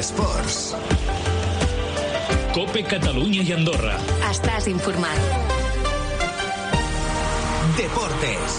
Esports. COPE Catalunya i Andorra. Estàs informat. Deportes.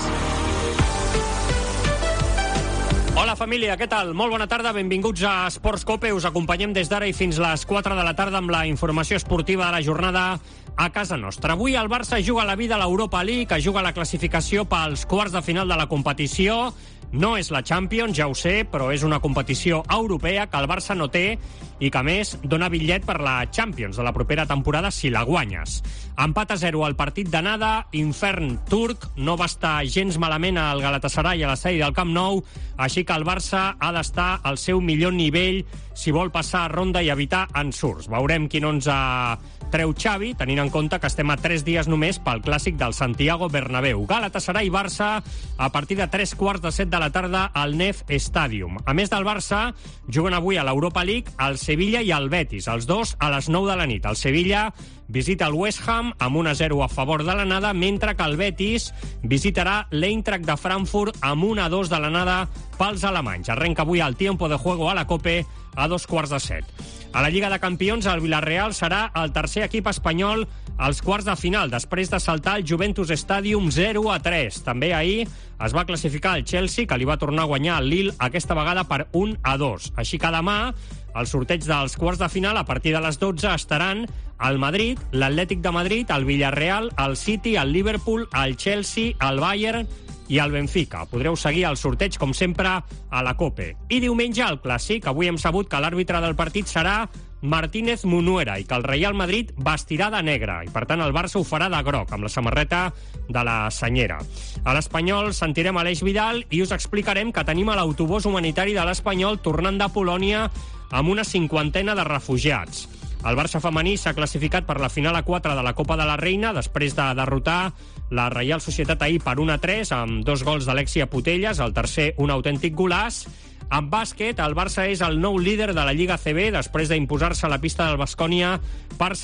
Hola família, què tal? Molt bona tarda, benvinguts a Esports COPE. Us acompanyem des d'ara i fins les 4 de la tarda amb la informació esportiva de la jornada a casa nostra. Avui el Barça juga la vida a l'Europa League, juga la classificació pels quarts de final de la competició. No és la Champions, ja ho sé, però és una competició europea que el Barça no té i que, a més, dona bitllet per la Champions de la propera temporada si la guanyes. Empat a 0 al partit d'anada, infern turc, no va estar gens malament al Galatasaray a l'estadi del Camp Nou, així que el Barça ha d'estar al seu millor nivell si vol passar a ronda i evitar ensurts. Veurem quin 11 treu Xavi, tenint en compte que estem a 3 dies només pel clàssic del Santiago Bernabéu. Galatasaray-Barça a partir de 3:15 de la tarda al Nef Stadium. A més del Barça, juguen avui a l'Europa League el Sevilla i el Betis, els dos a les 9 de la nit. El Sevilla visita el West Ham amb 1-0 a favor de l'anada, mentre que el Betis visitarà l'Eintracht de Frankfurt amb 1-2 de l'anada pels alemanys. Arrenca avui el tiempo de juego a la COPE a 2:15. A la Lliga de Campions, el Villarreal serà el tercer equip espanyol als quarts de final, després de saltar el Juventus Stadium 0-3. També ahir es va classificar el Chelsea, que li va tornar a guanyar el Lille, aquesta vegada per 1-2. Així que demà, el sorteig dels quarts de final, a partir de les 12, estaran el Madrid, l'Atlètic de Madrid, el Villarreal, el City, el Liverpool, el Chelsea, el Bayern i el Benfica. Podreu seguir el sorteig, com sempre, a la COPE. I diumenge, el Clàssic. Avui hem sabut que l'àrbitre del partit serà Martínez Munuera i que el Real Madrid vestirà de negre i, per tant, el Barça ho farà de groc, amb la samarreta de la senyera. A l'Espanyol sentirem Aleix Vidal i us explicarem que tenim a l'autobús humanitari de l'Espanyol tornant de Polònia amb una 50ena de refugiats. El Barça femení s'ha classificat per la final a 4 de la Copa de la Reina després de derrotar la Reial Societat ahir per 1-3 amb 2 gols d'Alexia Putellas, el tercer un autèntic golaç. En bàsquet, el Barça és el nou líder de la Lliga CB després d'imposar-se a la pista del Baskonia per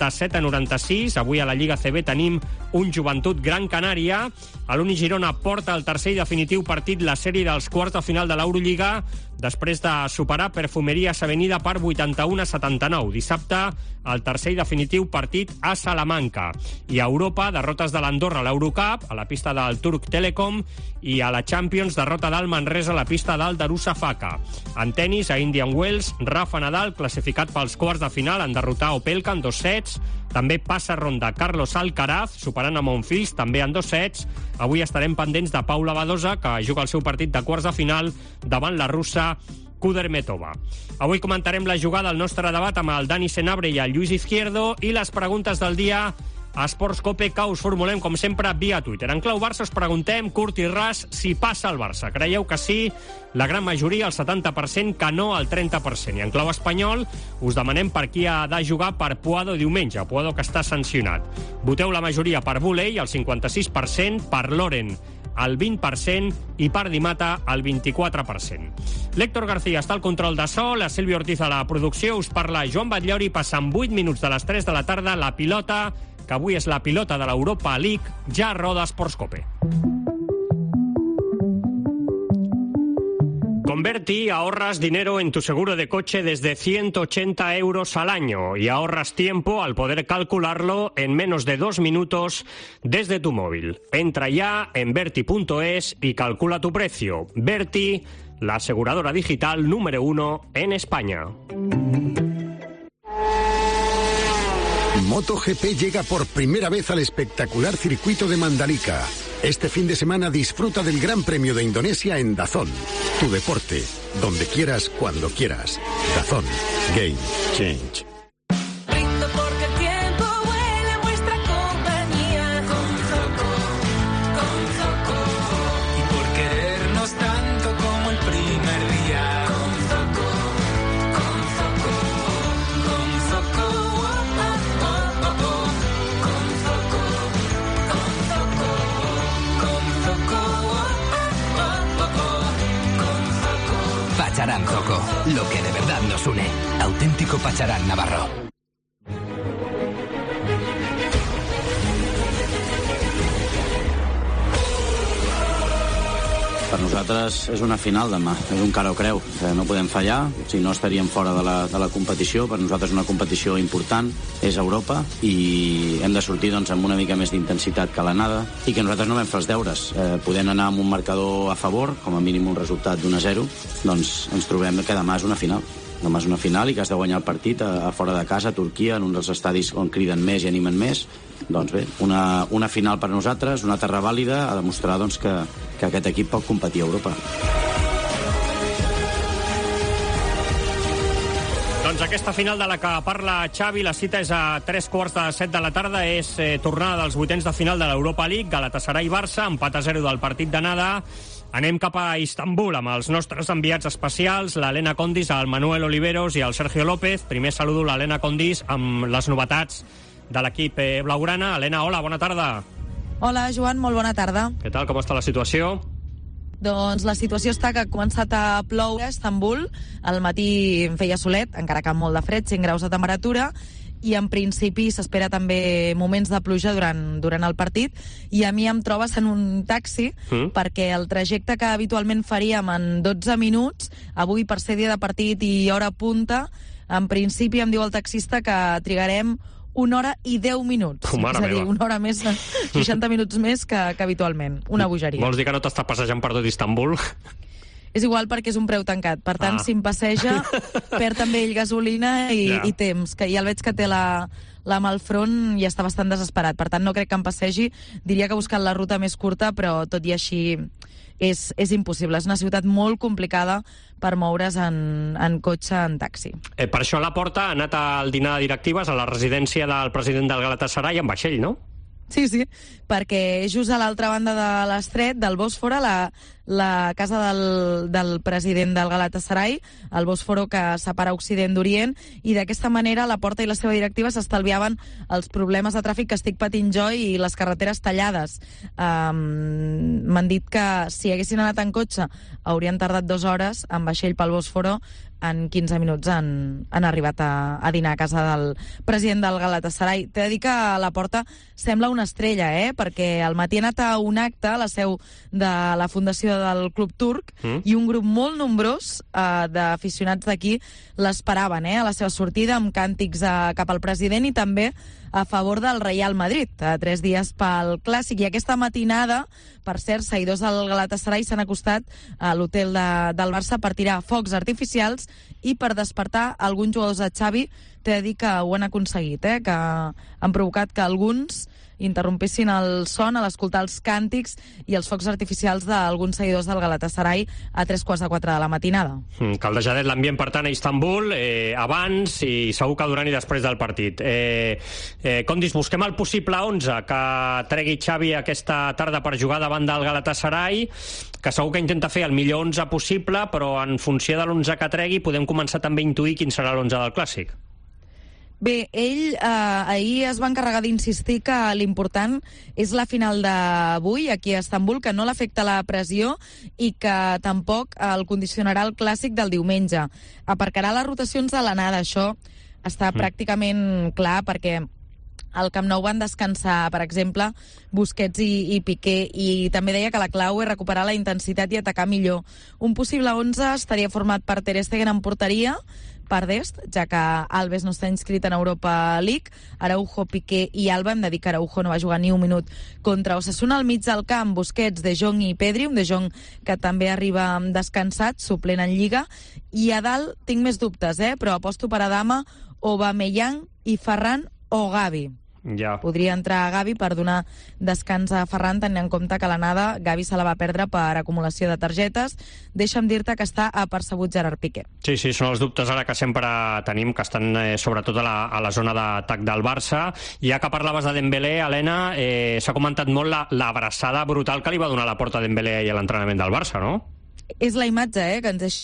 77-96. Avui a la Lliga CB tenim un Joventut Gran Canària. L'Uni Girona porta el tercer i definitiu partit la sèrie dels quarts de final de l'Eurolliga després de superar Perfumerías Avenida per 81-79. Dissabte, el tercer i definitiu partit a Salamanca. I a Europa, derrotes de l'Andorra a l'Eurocup, a la pista del Turc Telecom, i a la Champions, derrota del Manresa a la pista del Darussafaka. En tenis, a Indian Wells, Rafa Nadal, classificat pels quarts de final, en derrotar Opelka en 2 sets. També passa ronda Carlos Alcaraz, superant a Monfils, també en 2 sets. Avui estarem pendents de Paula Badosa, que juga el seu partit de quarts de final davant la russa Kudermetova. Avui comentarem la jugada al nostre debat amb el Dani Senabre i el Lluís Izquierdo i les preguntes del dia a Esports COPE, que us formulem, com sempre, via Twitter. En clau Barça us preguntem, curt i ras, si passa el Barça. Creieu que sí? La gran majoria, el 70%, que no, el 30%. I en clau espanyol us demanem per qui ha de jugar per Puado diumenge. Puado, que està sancionat. Voteu la majoria per Buley, el 56%, per Loren, el 20%, i per Di Mata, el 24%. L'Héctor García està al control de so, la Sílvia Ortiz a la producció, us parla Joan Batllori, passant 8 minuts de les 3 de la tarda, la pilota, que avui és la pilota de l'Europa League, ja roda Esports COPE. Con Verti ahorras dinero en tu seguro de coche desde 180 euros al año y ahorras tiempo al poder calcularlo en menos de 2 minutos desde tu móvil. Entra ya en Verti.es y calcula tu precio. Verti, la aseguradora digital número 1 en España. MotoGP llega por primera vez al espectacular circuito de Mandalika. Este fin de semana disfruta del Gran Premio de Indonesia en DAZN. Tu deporte, donde quieras, cuando quieras. DAZN. Game Change. Brindo porque el tiempo huele en vuestra compañía. Con Zoco. Y por querernos tanto como el primer día. Con Zoco. Con Zoco. Pacharán Zoco, lo que de verdad nos une. Auténtico Pacharán Navarro. Per nosaltres és una final demà, és un cara o creu. No podem fallar, si no estaríem fora de la competició. Per nosaltres és una competició important, és Europa, i hem de sortir doncs, amb una mica més d'intensitat que l'anada, i que nosaltres no vam fer els deures. Podent anar amb un marcador a favor, com a mínim un resultat d'1-0, doncs ens trobem que demà és una final. Demà és una final i que has de guanyar el partit a fora de casa, a Turquia, en un dels estadis on criden més i animen més. Doncs bé, una final per nosaltres, una terra vàlida, a demostrar doncs, que aquest equip pot competir a Europa. Doncs aquesta final de la que parla Xavi, la cita és a 7:15 de la tarda, és tornada dels vuitens de final de l'Europa League, Galatasaray-Barça, empat a 0 del partit d'anada. Anem cap a Istanbul amb els nostres enviats especials, l'Helena Condis, el Manuel Oliveros i el Sergio López. Primer saludo l'Helena Condis amb les novetats de l'equip blaugrana. Helena, hola, bona tarda. Hola, Joan, molt bona tarda. Què tal, com està la situació? Doncs la situació està que ha començat a ploure a Istanbul. Al matí en feia solet, encara que amb molt de fred, 100 graus de temperatura, i en principi s'espera també moments de pluja durant el partit, i a mi em trobes en un taxi perquè el trajecte que habitualment faríem en 12 minuts, avui per ser dia de partit i hora punta, en principi em diu el taxista que trigarem 1 hora i 10 minuts. Oh, mare és a dir, meva. 1 hora més, 60 minuts més que habitualment. Una bogeria. Vols dir que no t'estàs passejant per tot Istanbul? És igual perquè és un preu tancat. Per tant, si em passeja, perd també ell gasolina i temps. Que ja el veig que té la mà al front i està bastant desesperat. Per tant, no crec que em passegi. Diria que buscant la ruta més curta, però tot i així és impossible. És una ciutat molt complicada per moure's en cotxe, en taxi. Per això la Porta ha anat al dinar de directives a la residència del president del Galatasaray en vaixell, no? Sí, perquè just a l'altra banda de l'estret, del Bòsforo, la casa del president del Galatasaray, el Bòsforo que separa Occident d'Orient, i d'aquesta manera la Porta i la seva directiva s'estalviaven els problemes de tràfic que estic patint jo i les carreteres tallades. M'han dit que si haguessin anat en cotxe haurien tardat 2 hores, en vaixell pel Bòsforo en 15 minuts han arribat a dinar a casa del president del Galatasaray. T'he de dir que la Porta sembla una estrella, perquè al matí ha anat a un acte a la seu de la fundació del Club Turc i un grup molt nombrós d'aficionats d'aquí l'esperaven a la seva sortida amb càntics cap al president i també a favor del Real Madrid, 3 dies pel Clàssic. I aquesta matinada, per cert, seguidors del Galatasaray s'han acostat a l'hotel del Barça per tirar focs artificials i per despertar alguns jugadors de Xavi. T'he de dir que ho han aconseguit, que han provocat que alguns interrompessin el son a l'escoltar els càntics i els focs artificials d'alguns seguidors del Galatasaray a 3:15 de la matinada. Caldejadet l'ambient, per tant, a Istanbul, abans i segur que durant i després del partit. Condis, busquem el possible 11 que tregui Xavi aquesta tarda per jugar davant del Galatasaray, que segur que intenta fer el millor 11 possible, però en funció de l'11 que tregui podem començar també a intuir quin serà l'11 del Clàssic. Bé, ell ahir es va encarregar d'insistir que l'important és la final d'avui aquí a Istanbul, que no l'afecta la pressió i que tampoc el condicionarà el Clàssic del diumenge. Aparcarà les rotacions a l'anada, això està pràcticament clar, perquè al Camp Nou van descansar, per exemple, Busquets i Piqué, i també deia que la clau és recuperar la intensitat i atacar millor. Un possible 11 estaria format per Ter Stegen en porteria, per Dest, ja que Alves no està inscrit en Europa League, Araujo, Piqué i Alba. Hem de dir que Araujo no va jugar ni un minut contra Osasuna. Al mig del camp, Busquets, De Jong i Pedri, un De Jong que també arriba descansat, suplent en Lliga, i a dalt tinc més dubtes, però aposto per Adama, Aubameyang i Ferran o Gavi. Ja. Podria entrar Gavi per donar descans a Ferran, tenint en compte que l'anada Gavi se la va perdre per acumulació de targetes. Deixa'm dir-te que està apercebut Gerard Piqué. Sí, són els dubtes ara que sempre tenim, que estan sobretot a la zona d'atac del Barça. Ja que parlaves de Dembélé, Helena, s'ha comentat molt l'abraçada brutal que li va donar la Porta a Dembélé ahir a l'entrenament del Barça, no? És la imatge que ens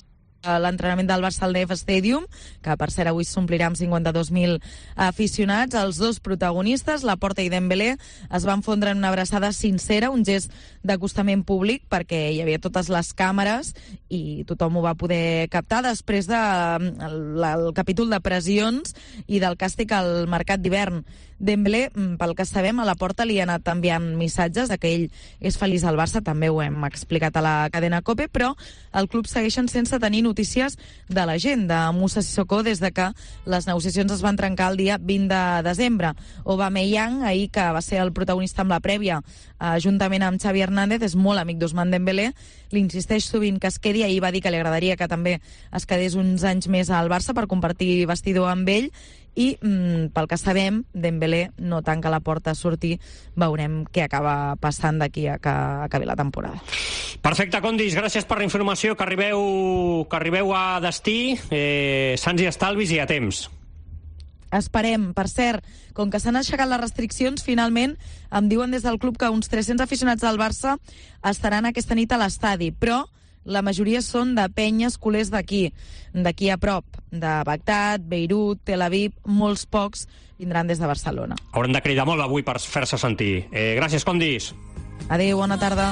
l'entrenament del Barça al DF Stadium, que per cert avui s'omplirà amb 52.000 aficionats. Els dos protagonistes, Laporta i Dembélé, es van fondre en una abraçada sincera, un gest d'acostament públic, perquè hi havia totes les càmeres i tothom ho va poder captar després del capítol de pressions i del càstig al mercat d'hivern. Dembélé, pel que sabem, a Laporta li ha anat enviant missatges que ell és feliç al Barça, també ho hem explicat a la cadena COPE, però el club segueixen sense tenir notícies de la gent de Moussa Sissoko des de que les negociacions es van trencar el dia 20 de desembre. Aubameyang, ahir, que va ser el protagonista amb la prèvia, juntament amb Xavi Hernández, és molt amic d'Ousmane Dembélé, li insisteix sovint que es quedi, ahir va dir que li agradaria que també es quedés uns anys més al Barça per compartir vestidor amb ell, i pel que sabem, Dembélé no tanca la porta a sortir. Veurem què acaba passant d'aquí a que acabi la temporada. Perfecte, Condis, gràcies per la informació, que arribeu a destí, sants i estalvis i a temps. Esperem. Per cert, com que s'han aixecat les restriccions, finalment em diuen des del club que uns 300 aficionats del Barça estaran aquesta nit a l'estadi, però la majoria són de penyes culers d'aquí a prop, de Bagdad, Beirut, Tel Aviv, molts pocs vindran des de Barcelona. Haurem de cridar molt avui per fer-se sentir. Gràcies, Condis. Adéu, bona tarda.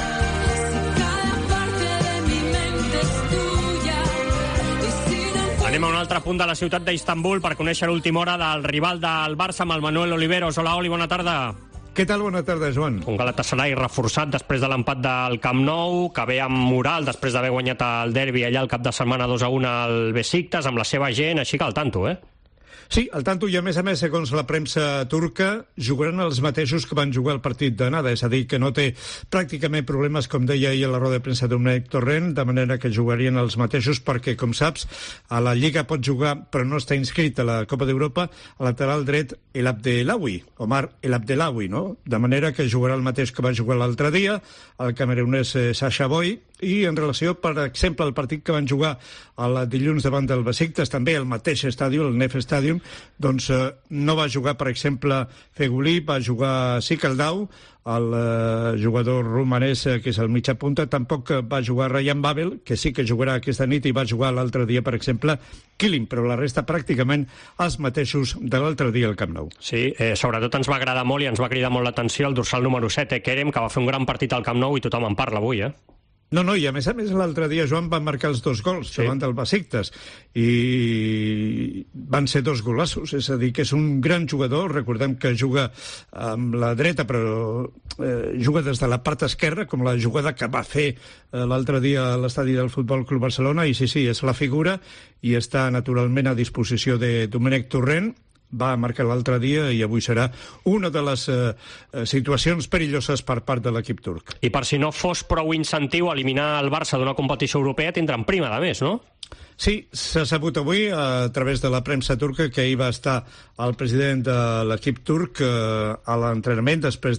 Anem a un altre punt de la ciutat d'Istanbul per conèixer l'última hora del rival del Barça amb el Manuel Oliveros. Hola, Oli, bona tarda. Què tal? Bona tarda, Joan. Un Galatasaray reforçat després de l'empat del Camp Nou, que ve amb moral després d'haver guanyat el derbi allà el cap de setmana 2-1 al Besiktas, amb la seva gent, així que al tanto, Sí, al tanto, i a més, segons la premsa turca, jugaran els mateixos que van jugar el partit d'anada, és a dir, que no té pràcticament problemes, com deia ahir a la roda de premsa Domènec Torrent, de manera que jugarien els mateixos perquè, com saps, a la Lliga pot jugar, però no està inscrit a la Copa d'Europa, a lateral dret El Abdelawi, Omar El Abdelawi, no? De manera que jugarà el mateix que va jugar l'altre dia, el camerunès Sacha Boey, i en relació, per exemple, al partit que van jugar el dilluns davant del Besiktas, també el mateix estadi, el Nef Stadium, doncs no va jugar, per exemple, Feguli, va jugar Sikaldau, el jugador romanès, que és el mitjà punta, tampoc va jugar Ryan Babel, que sí que jugarà aquesta nit i va jugar l'altre dia, per exemple, Killing, però la resta pràcticament els mateixos de l'altre dia al Camp Nou. Sí, sobretot ens va agradar molt i ens va cridar molt l'atenció el dorsal número 7, Kerem, que va fer un gran partit al Camp Nou i tothom en parla avui, No, i a més l'altre dia Joan van marcar els 2 gols davant del Besiktas i van ser 2 golassos, és a dir, que és un gran jugador. Recordem que juga amb la dreta, però juga des de la part esquerra, com la jugada que va fer l'altre dia a l'estadi del Futbol Club Barcelona, i sí, és la figura i està naturalment a disposició de Domènec Torrent. Va marcar l'altre dia i avui serà una de les situacions perilloses per part de l'equip turc. I per si no fos prou incentiu eliminar el Barça d'una competició europea, tindran prima de més, no? Sí, s'ha sabut avui a través de la premsa turca que ahir va estar el president de l'equip turc a l'entrenament, després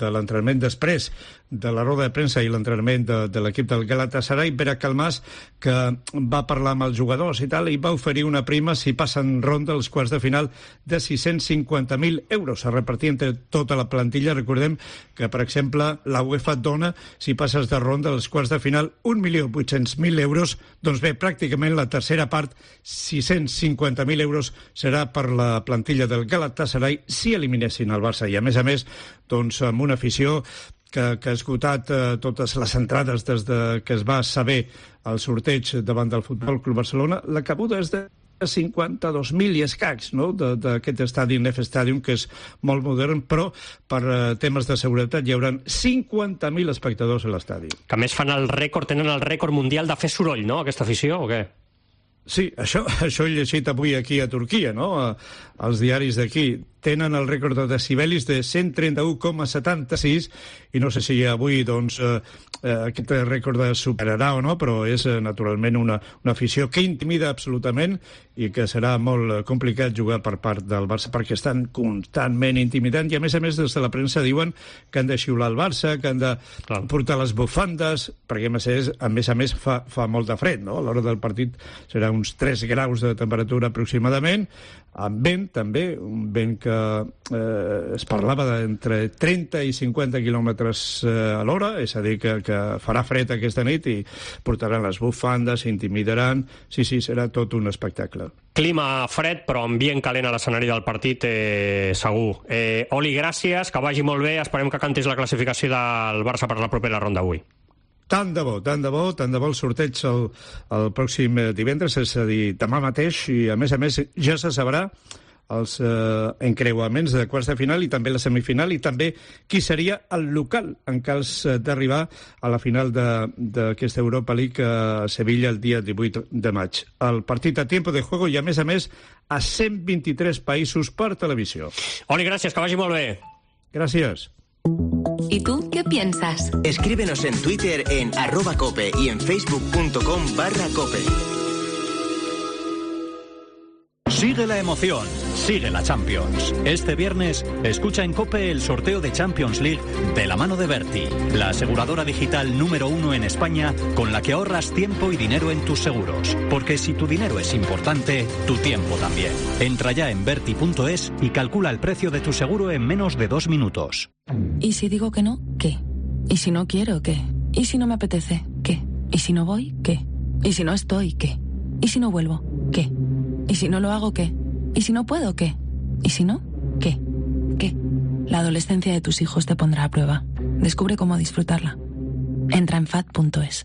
de la roda de premsa i l'entrenament de l'equip del Galatasaray, Berak Almas, que va parlar amb els jugadors i tal, i va oferir una prima si passen ronda als quarts de final de 650.000 euros a repartir entre tota la plantilla. Recordem que, per exemple, la UEFA et dona, si passes de ronda als quarts de final, 1.800.000 euros. Doncs bé, pràcticament la tercera part, 650.000 euros, serà per la plantilla del Galatasaray si eliminessin el Barça. I a més, doncs, amb una afició que ha esgotat totes les entrades des que es va saber el sorteig davant del Futbol Club Barcelona. La cabuda és de 52.000 i escacs, no?, d'aquest estadi Nef Stadium, que és molt modern, però per temes de seguretat hi haurà 50.000 espectadors a l'estadi. Que a més tenen el rècord mundial de fer soroll, no?, aquesta afició, o què? Sí, això he llegit avui aquí a Turquia, no?, als diaris d'aquí. Tenen el rècord de decibelis de 131,76 i no sé si avui doncs, aquest rècord es superarà o no, però és naturalment una afició que intimida absolutament i que serà molt complicat jugar per part del Barça perquè estan constantment intimidant i a més des de la premsa diuen que han de xiular el Barça, que han de portar les bufandes, perquè a més fa molt de fred, no? A l'hora del partit serà uns 3 graus de temperatura aproximadament, amb vent també, un vent que que es parlava d'entre 30 i 50 quilòmetres a l'hora, és a dir, que farà fred aquesta nit i portaran les bufandes, s'intimidaran. Sí, serà tot un espectacle. Clima fred, però ambient calent a l'escenari del partit, segur. Oli, gràcies, que vagi molt bé. Esperem que cantis la classificació del Barça per la propera ronda avui. Tant de bo el sorteig el pròxim divendres, és a dir, demà mateix, i a més ja se sabrà els encreuaments de quarts de final i també la semifinal, i també qui seria el local en cas d'arribar a la final d'aquesta Europa League a Sevilla el dia 18 de maig. El partit a tiempo de juego i a més a 123 països per televisió. Oli, gràcies, que vagi molt bé. Gràcies. ¿Y tú qué piensas? Escríbenos en Twitter en @cope y en facebook.com/cope. Sigue la emoción, sigue la Champions. Este viernes, escucha en COPE el sorteo de Champions League de la mano de Berti, la aseguradora digital número 1 en España, con la que ahorras tiempo y dinero en tus seguros. Porque si tu dinero es importante, tu tiempo también. Entra ya en berti.es y calcula el precio de tu seguro en menos de 2 minutos. ¿Y si digo que no? ¿Qué? ¿Y si no quiero? ¿Qué? ¿Y si no me apetece? ¿Qué? ¿Y si no voy? ¿Qué? ¿Y si no estoy? ¿Qué? ¿Y si no vuelvo? ¿Qué? ¿Y si no lo hago? ¿Qué? ¿Y si no puedo? ¿Qué? ¿Y si no? ¿Qué? ¿Qué? La adolescencia de tus hijos te pondrá a prueba. Descubre cómo disfrutarla. Entra en fat.es.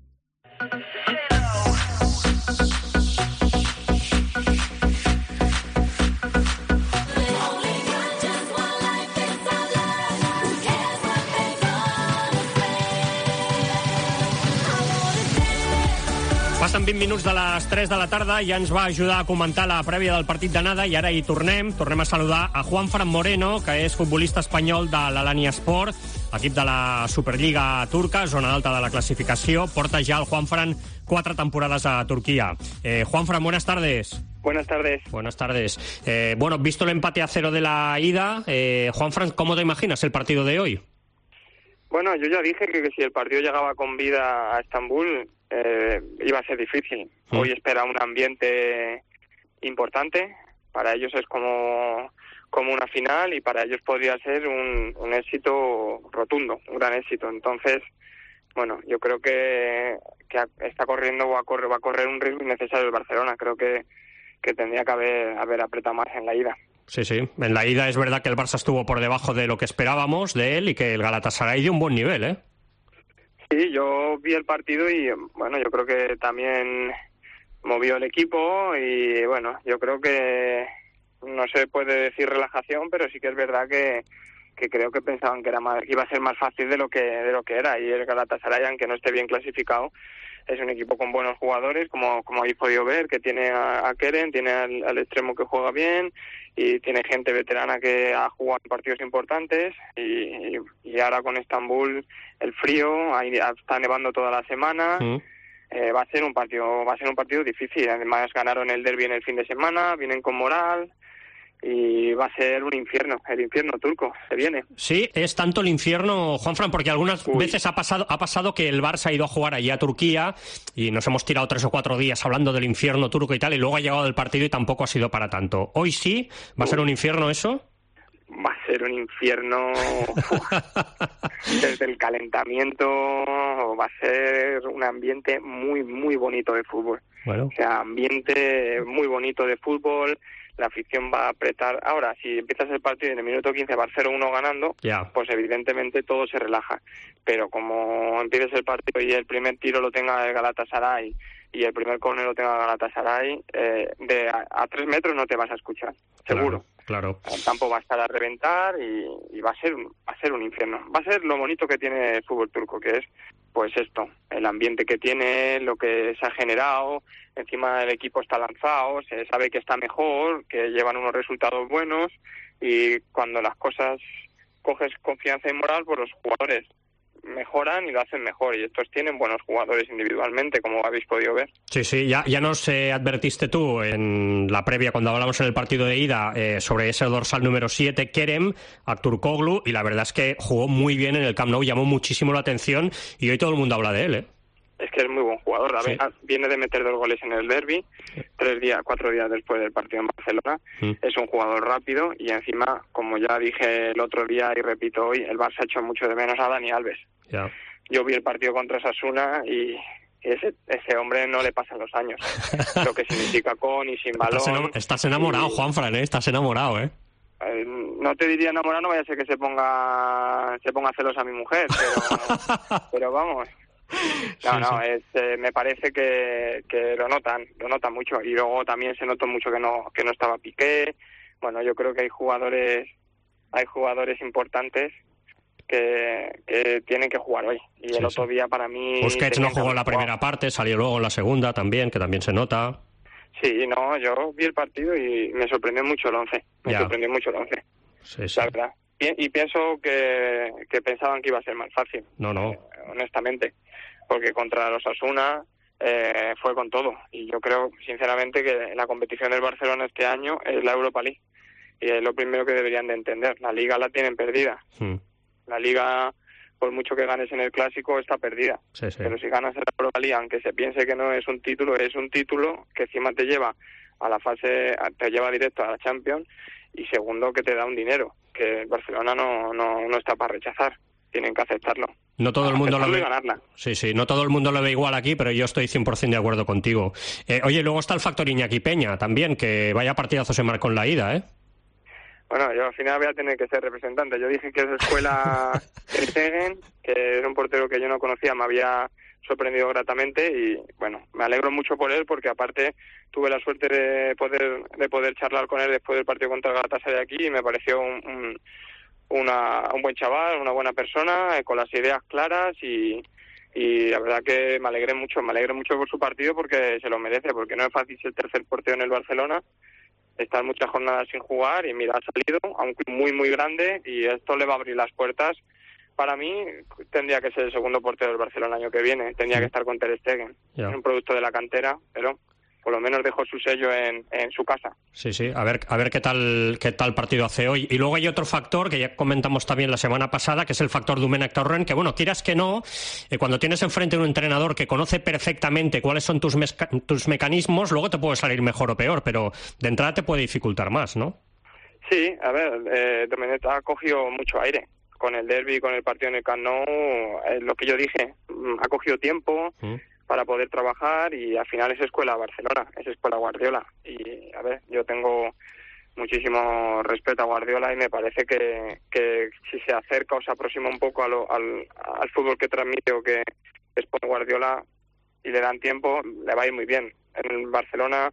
Passen 20 minuts de les 3 de la tarda, ja ens va ajudar a comentar la prèvia del partit d'anada i ara hi tornem a saludar a Juanfran Moreno, que és futbolista espanyol de l'Alanya Sport, equip de la Superliga turca, zona alta de la clasificació. Porta ja el Juanfran 4 temporadas a Turquía. Juanfran, buenas tardes. Buenas tardes. Buenas tardes. Bueno, visto el empate a 0 de la ida, Juanfran, ¿cómo te imaginas el partido de hoy? Bueno, yo ya dije que si el partido llegaba con vida a Estambul iba a ser difícil. Hoy espera un ambiente importante. Para ellos es como una final y para ellos podría ser un éxito rotundo, un gran éxito. Entonces, bueno, yo creo que está corriendo o va a correr un riesgo innecesario el Barcelona. Creo que tendría que haber apretado más en la ida. Sí, en la ida es verdad que el Barça estuvo por debajo de lo que esperábamos de él y que el Galatasaray dio un buen nivel, ¿eh? Sí, yo vi el partido y, bueno, yo creo que también movió el equipo y, bueno, yo creo que no se puede decir relajación, pero sí que es verdad que creo que pensaban que iba a ser más fácil de lo que era, y el Galatasaray, aunque no esté bien clasificado, es un equipo con buenos jugadores, como habéis podido ver, que tiene a Kerem, tiene al extremo que juega bien y tiene gente veterana que ha jugado en partidos importantes y ahora con Estambul el frío, ahí está nevando toda la semana. Va a ser un partido difícil. Además ganaron el derbi en el fin de semana, vienen con moral y va a ser un infierno, el infierno turco, se viene. Sí, es tanto el infierno, Juanfran, porque algunas veces ha pasado que el Barça ha ido a jugar allí a Turquía y nos hemos tirado 3 o 4 días hablando del infierno turco y tal, y luego ha llegado el partido y tampoco ha sido para tanto. ¿Hoy sí? ¿Va a ser un infierno eso? Va a ser un infierno desde el calentamiento, va a ser un ambiente muy, muy bonito de fútbol. Bueno. O sea, ambiente muy bonito de fútbol. La afición va a apretar. Ahora, si empiezas el partido y en el minuto 15 va 0-1 ganando, pues evidentemente todo se relaja. Pero como empieces el partido y el primer tiro lo tenga el Galatasaray y el primer córner lo tenga el Galatasaray, a 3 metros no te vas a escuchar, seguro. Claro. El campo va a estar a reventar y va a ser un infierno. Va a ser lo bonito que tiene el fútbol turco, que es pues esto, el ambiente que tiene, lo que se ha generado. Encima el equipo está lanzado, se sabe que está mejor, que llevan unos resultados buenos, y cuando las cosas coges confianza y moral, pues los jugadores mejoran y lo hacen mejor, y estos tienen buenos jugadores individualmente, como habéis podido ver. Sí, ya nos advertiste tú en la previa cuando hablamos en el partido de ida sobre ese dorsal número 7, Kerem Aktürkoğlu, y la verdad es que jugó muy bien en el Camp Nou, llamó muchísimo la atención y hoy todo el mundo habla de él, ¿eh? es que es muy buen jugador. A ver, viene de meter 2 goles en el derbi, 4 días después del partido en Barcelona. Es un jugador rápido y encima, como ya dije el otro día y repito hoy, el Barça ha hecho mucho de menos a Dani Alves. Ya. Yo vi el partido contra Osasuna y ese hombre no le pasan los años. Lo que significa con y sin balón. Estás enamorado, Juanfran, Estás enamorado, No te diría enamorado, no vaya a ser que se ponga celosa a mi mujer, pero vamos. Me parece que lo notan mucho, y luego también se notó mucho que no estaba Piqué. Bueno, yo creo que hay jugadores importantes que tienen que jugar hoy, y el otro día para mí Busquets no jugó en la primera parte, salió luego en la segunda también, que también se nota. Sí, no, yo vi el partido y me sorprendió mucho el 11. Sí. La verdad. Y pienso que pensaban que iba a ser más fácil. No. Honestamente. Porque contra los Osasuna fue con todo. Y yo creo, sinceramente, que la competición del Barcelona este año es la Europa League. Y es lo primero que deberían de entender. La Liga la tienen perdida. La Liga, por mucho que ganes en el Clásico, está perdida. Sí. Pero si ganas en la Europa League, aunque se piense que no es un título que encima te lleva a la fase, te lleva directo a la Champions, y segundo, que te da un dinero que el Barcelona no está para rechazar. Tienen que aceptarlo. No todo el mundo lo ve. Ganarla. Sí, no todo el mundo lo ve igual aquí, pero yo estoy 100% de acuerdo contigo. Oye, luego está el factor Iñaki Peña también, que vaya partidazo se marcó en la ida, Bueno, yo al final voy a tener que ser representante. Yo dije que es escuela Ter Stegen, que era un portero que yo no conocía, me había sorprendido gratamente, y bueno, me alegro mucho por él, porque aparte tuve la suerte de poder charlar con él después del partido contra el Galatasaray aquí, y me pareció un buen chaval, una buena persona, con las ideas claras, y la verdad que me alegré mucho por su partido, porque se lo merece, porque no es fácil ser tercer portero en el Barcelona, estar muchas jornadas sin jugar, y mira, ha salido a un club muy muy grande, y esto le va a abrir las puertas. Para mí tendría que ser el segundo portero del Barcelona el año que viene, tendría que estar con Ter Stegen. Es un producto de la cantera, pero por lo menos dejó su sello en su casa. Sí, a ver qué tal partido hace hoy. Y luego hay otro factor que ya comentamos también la semana pasada, que es el factor Domènec Torrent, que bueno, quieras que no, cuando tienes enfrente un entrenador que conoce perfectamente cuáles son tus mecanismos, luego te puede salir mejor o peor, pero de entrada te puede dificultar más, ¿no? Sí, a ver, Domènec ha cogido mucho aire. Con el derbi, con el partido en el Camp Nou, lo que yo dije, ha cogido tiempo para poder trabajar, y al final es escuela Barcelona, es escuela Guardiola. Y a ver, yo tengo muchísimo respeto a Guardiola, y me parece que si se acerca o se aproxima un poco al fútbol que transmite o que expone Guardiola, y le dan tiempo, le va a ir muy bien. En Barcelona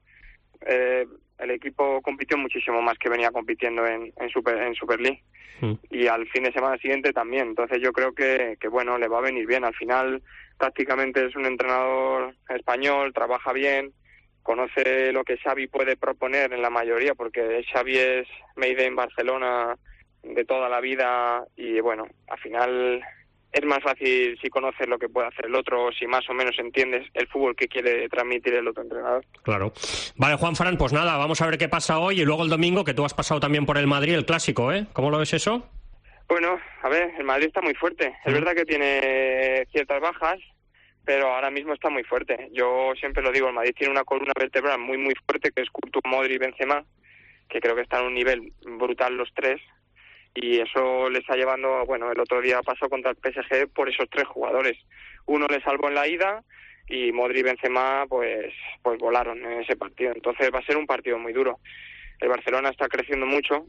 el equipo compitió muchísimo más que venía compitiendo en Super League. Y al fin de semana siguiente también. Entonces yo creo que bueno, le va a venir bien. Al final, tácticamente es un entrenador español, trabaja bien, conoce lo que Xavi puede proponer en la mayoría, porque Xavi es made in Barcelona de toda la vida, y bueno, al final es más fácil si conoces lo que puede hacer el otro, si más o menos entiendes el fútbol que quiere transmitir el otro entrenador. Claro. Vale, Juanfran, pues nada, vamos a ver qué pasa hoy, y luego el domingo, que tú has pasado también por el Madrid, el Clásico, ¿Cómo lo ves eso? Bueno, a ver, el Madrid está muy fuerte. Es verdad que tiene ciertas bajas, pero ahora mismo está muy fuerte. Yo siempre lo digo, el Madrid tiene una columna vertebral muy muy fuerte, que es Courtois, Modric y Benzema, que creo que están a un nivel brutal los tres. Y eso le está llevando, bueno, el otro día pasó contra el PSG por esos 3 jugadores. Uno le salvó en la ida, y Modric y Benzema pues volaron en ese partido. Entonces va a ser un partido muy duro. El Barcelona está creciendo mucho,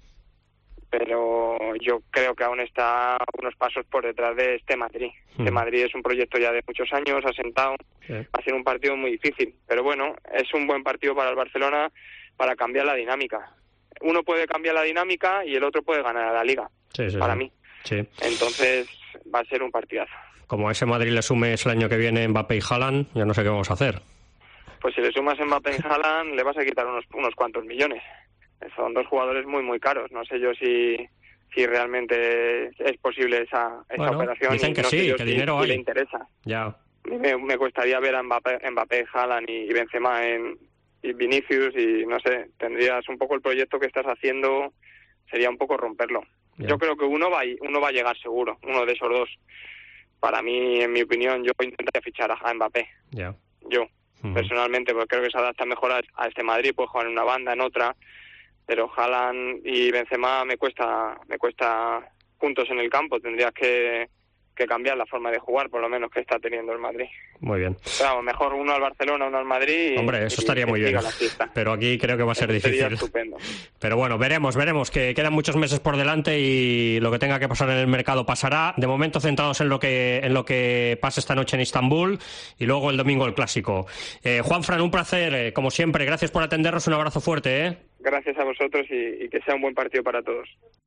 pero yo creo que aún está unos pasos por detrás de este Madrid. Este Madrid es un proyecto ya de muchos años, asentado. Va a ser un partido muy difícil, pero bueno, es un buen partido para el Barcelona para cambiar la dinámica. Uno puede cambiar la dinámica y el otro puede ganar a la Liga, para mí. Sí. Entonces va a ser un partidazo. Como a ese Madrid le sumes el año que viene Mbappé y Haaland, ya no sé qué vamos a hacer. Pues si le sumas Mbappé y Haaland, le vas a quitar unos cuantos millones. Son 2 jugadores muy muy caros. No sé yo si realmente es posible esa operación. Dicen que no sí, que dinero hay. Le interesa. Ya. Me costaría ver a Mbappé, Haaland y Benzema y Vinicius, y no sé, tendrías un poco el proyecto que estás haciendo, sería un poco romperlo. Yo creo que uno va a llegar seguro, uno de esos 2, para mí, en mi opinión, yo intentaría fichar a Mbappé. Ya. Yo, personalmente, porque creo que se adapta mejor a este Madrid, puede jugar en una banda, en otra, pero Haaland y Benzema me cuesta puntos en el campo, tendrías que cambiar la forma de jugar, por lo menos, que está teniendo el Madrid. Muy bien. Claro, mejor uno al Barcelona, uno al Madrid. Hombre, eso estaría muy bien. Pero aquí creo que va a ser difícil. Sería estupendo. Pero bueno, veremos, que quedan muchos meses por delante y lo que tenga que pasar en el mercado pasará. De momento centrados en lo que pasa esta noche en Estambul y luego el domingo el Clásico. Juanfran, un placer, como siempre. Gracias por atendernos. Un abrazo fuerte. Gracias a vosotros y que sea un buen partido para todos.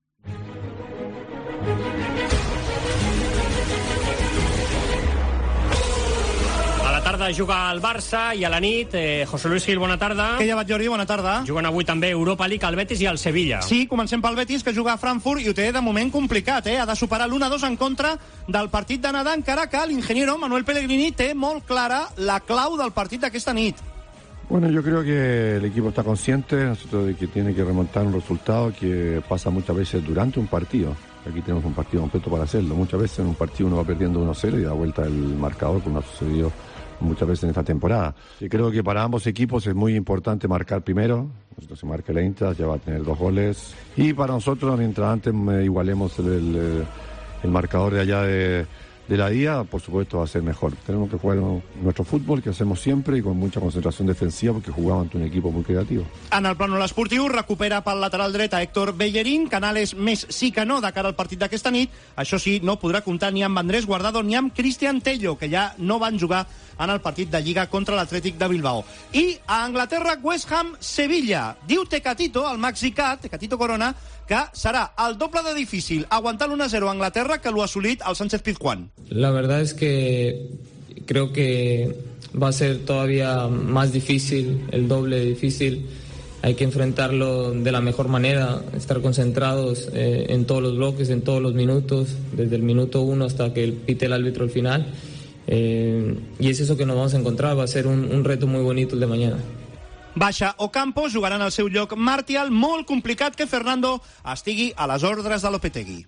A la tarda juga el Barça i a la nit, José Luis Gil, bona tarda. Què llevat, Jordi? Bona tarda. Juguen avui també Europa League, el Betis i el Sevilla. Sí, comencem pel Betis, que juga a Frankfurt i ho té de moment complicat, Ha de superar l'1-2 en contra del partit d'anada, encara que l'ingeniero Manuel Pellegrini té molt clara la clau del partit d'aquesta nit. Bueno, yo creo que el equipo está consciente de que tiene que remontar un resultado que pasa muchas veces durante un partido. Aquí tenemos un partido completo para hacerlo. Muchas veces en un partido uno va perdiendo 1-0 y da vuelta el marcador, como ha sucedido muchas veces en esta temporada. Y creo que para ambos equipos es muy importante marcar primero. Nosotros se marca el Eintracht, ya va a tener 2 goles. Y para nosotros, mientras antes igualemos el marcador de allá de la Día, por supuesto va a ser mejor. Tenemos que jugar nuestro fútbol, que hacemos siempre, y con mucha concentración defensiva, porque jugamos ante un equipo muy creativo. En el plànol esportiu, recupera pel lateral dret a Héctor Bellerín, Canales més sí que no de cara al partit d'aquesta nit. Això sí, no podrà comptar ni amb Andrés Guardado ni amb Cristian Tello, que ja no van jugar en el partit de Lliga contra l'Atlètic de Bilbao. I a Anglaterra, West Ham, Sevilla. Diu Tecatito, el mexicat, Tecatito Corona, que serà el doble de difícil aguantar l'1-0 a Anglaterra que l'ho ha assolit al Sánchez-Pizjuán. La verdad es que creo que va a ser todavía más difícil, el doble de difícil. Hay que enfrentarlo de la mejor manera, estar concentrados en todos los bloques, en todos los minutos, desde el minuto 1 hasta que pite el árbitro al final. Y es eso que nos vamos a encontrar, va a ser un reto muy bonito el de mañana. Baixa Ocampo, jugaran al seu lloc Martial, molt complicat que Fernando estigui a les ordres de Lopetegui.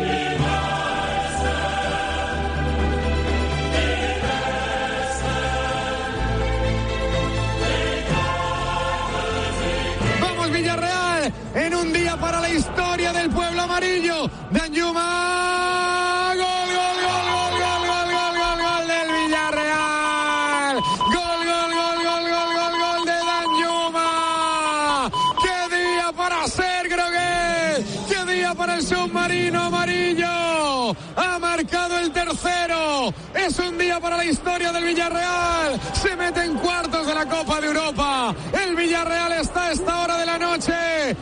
Vamos Villarreal, en un día para la historia del pueblo amarillo. Danjuma, gol del Villarreal. Gol de Danjuma. Qué día para ser, creo que qué día para el submarino amarillo. Ha marcado el tercero. Es un día para la historia del Villarreal. Se mete en cuartos de la Copa de Europa. El Villarreal está a esta hora de la noche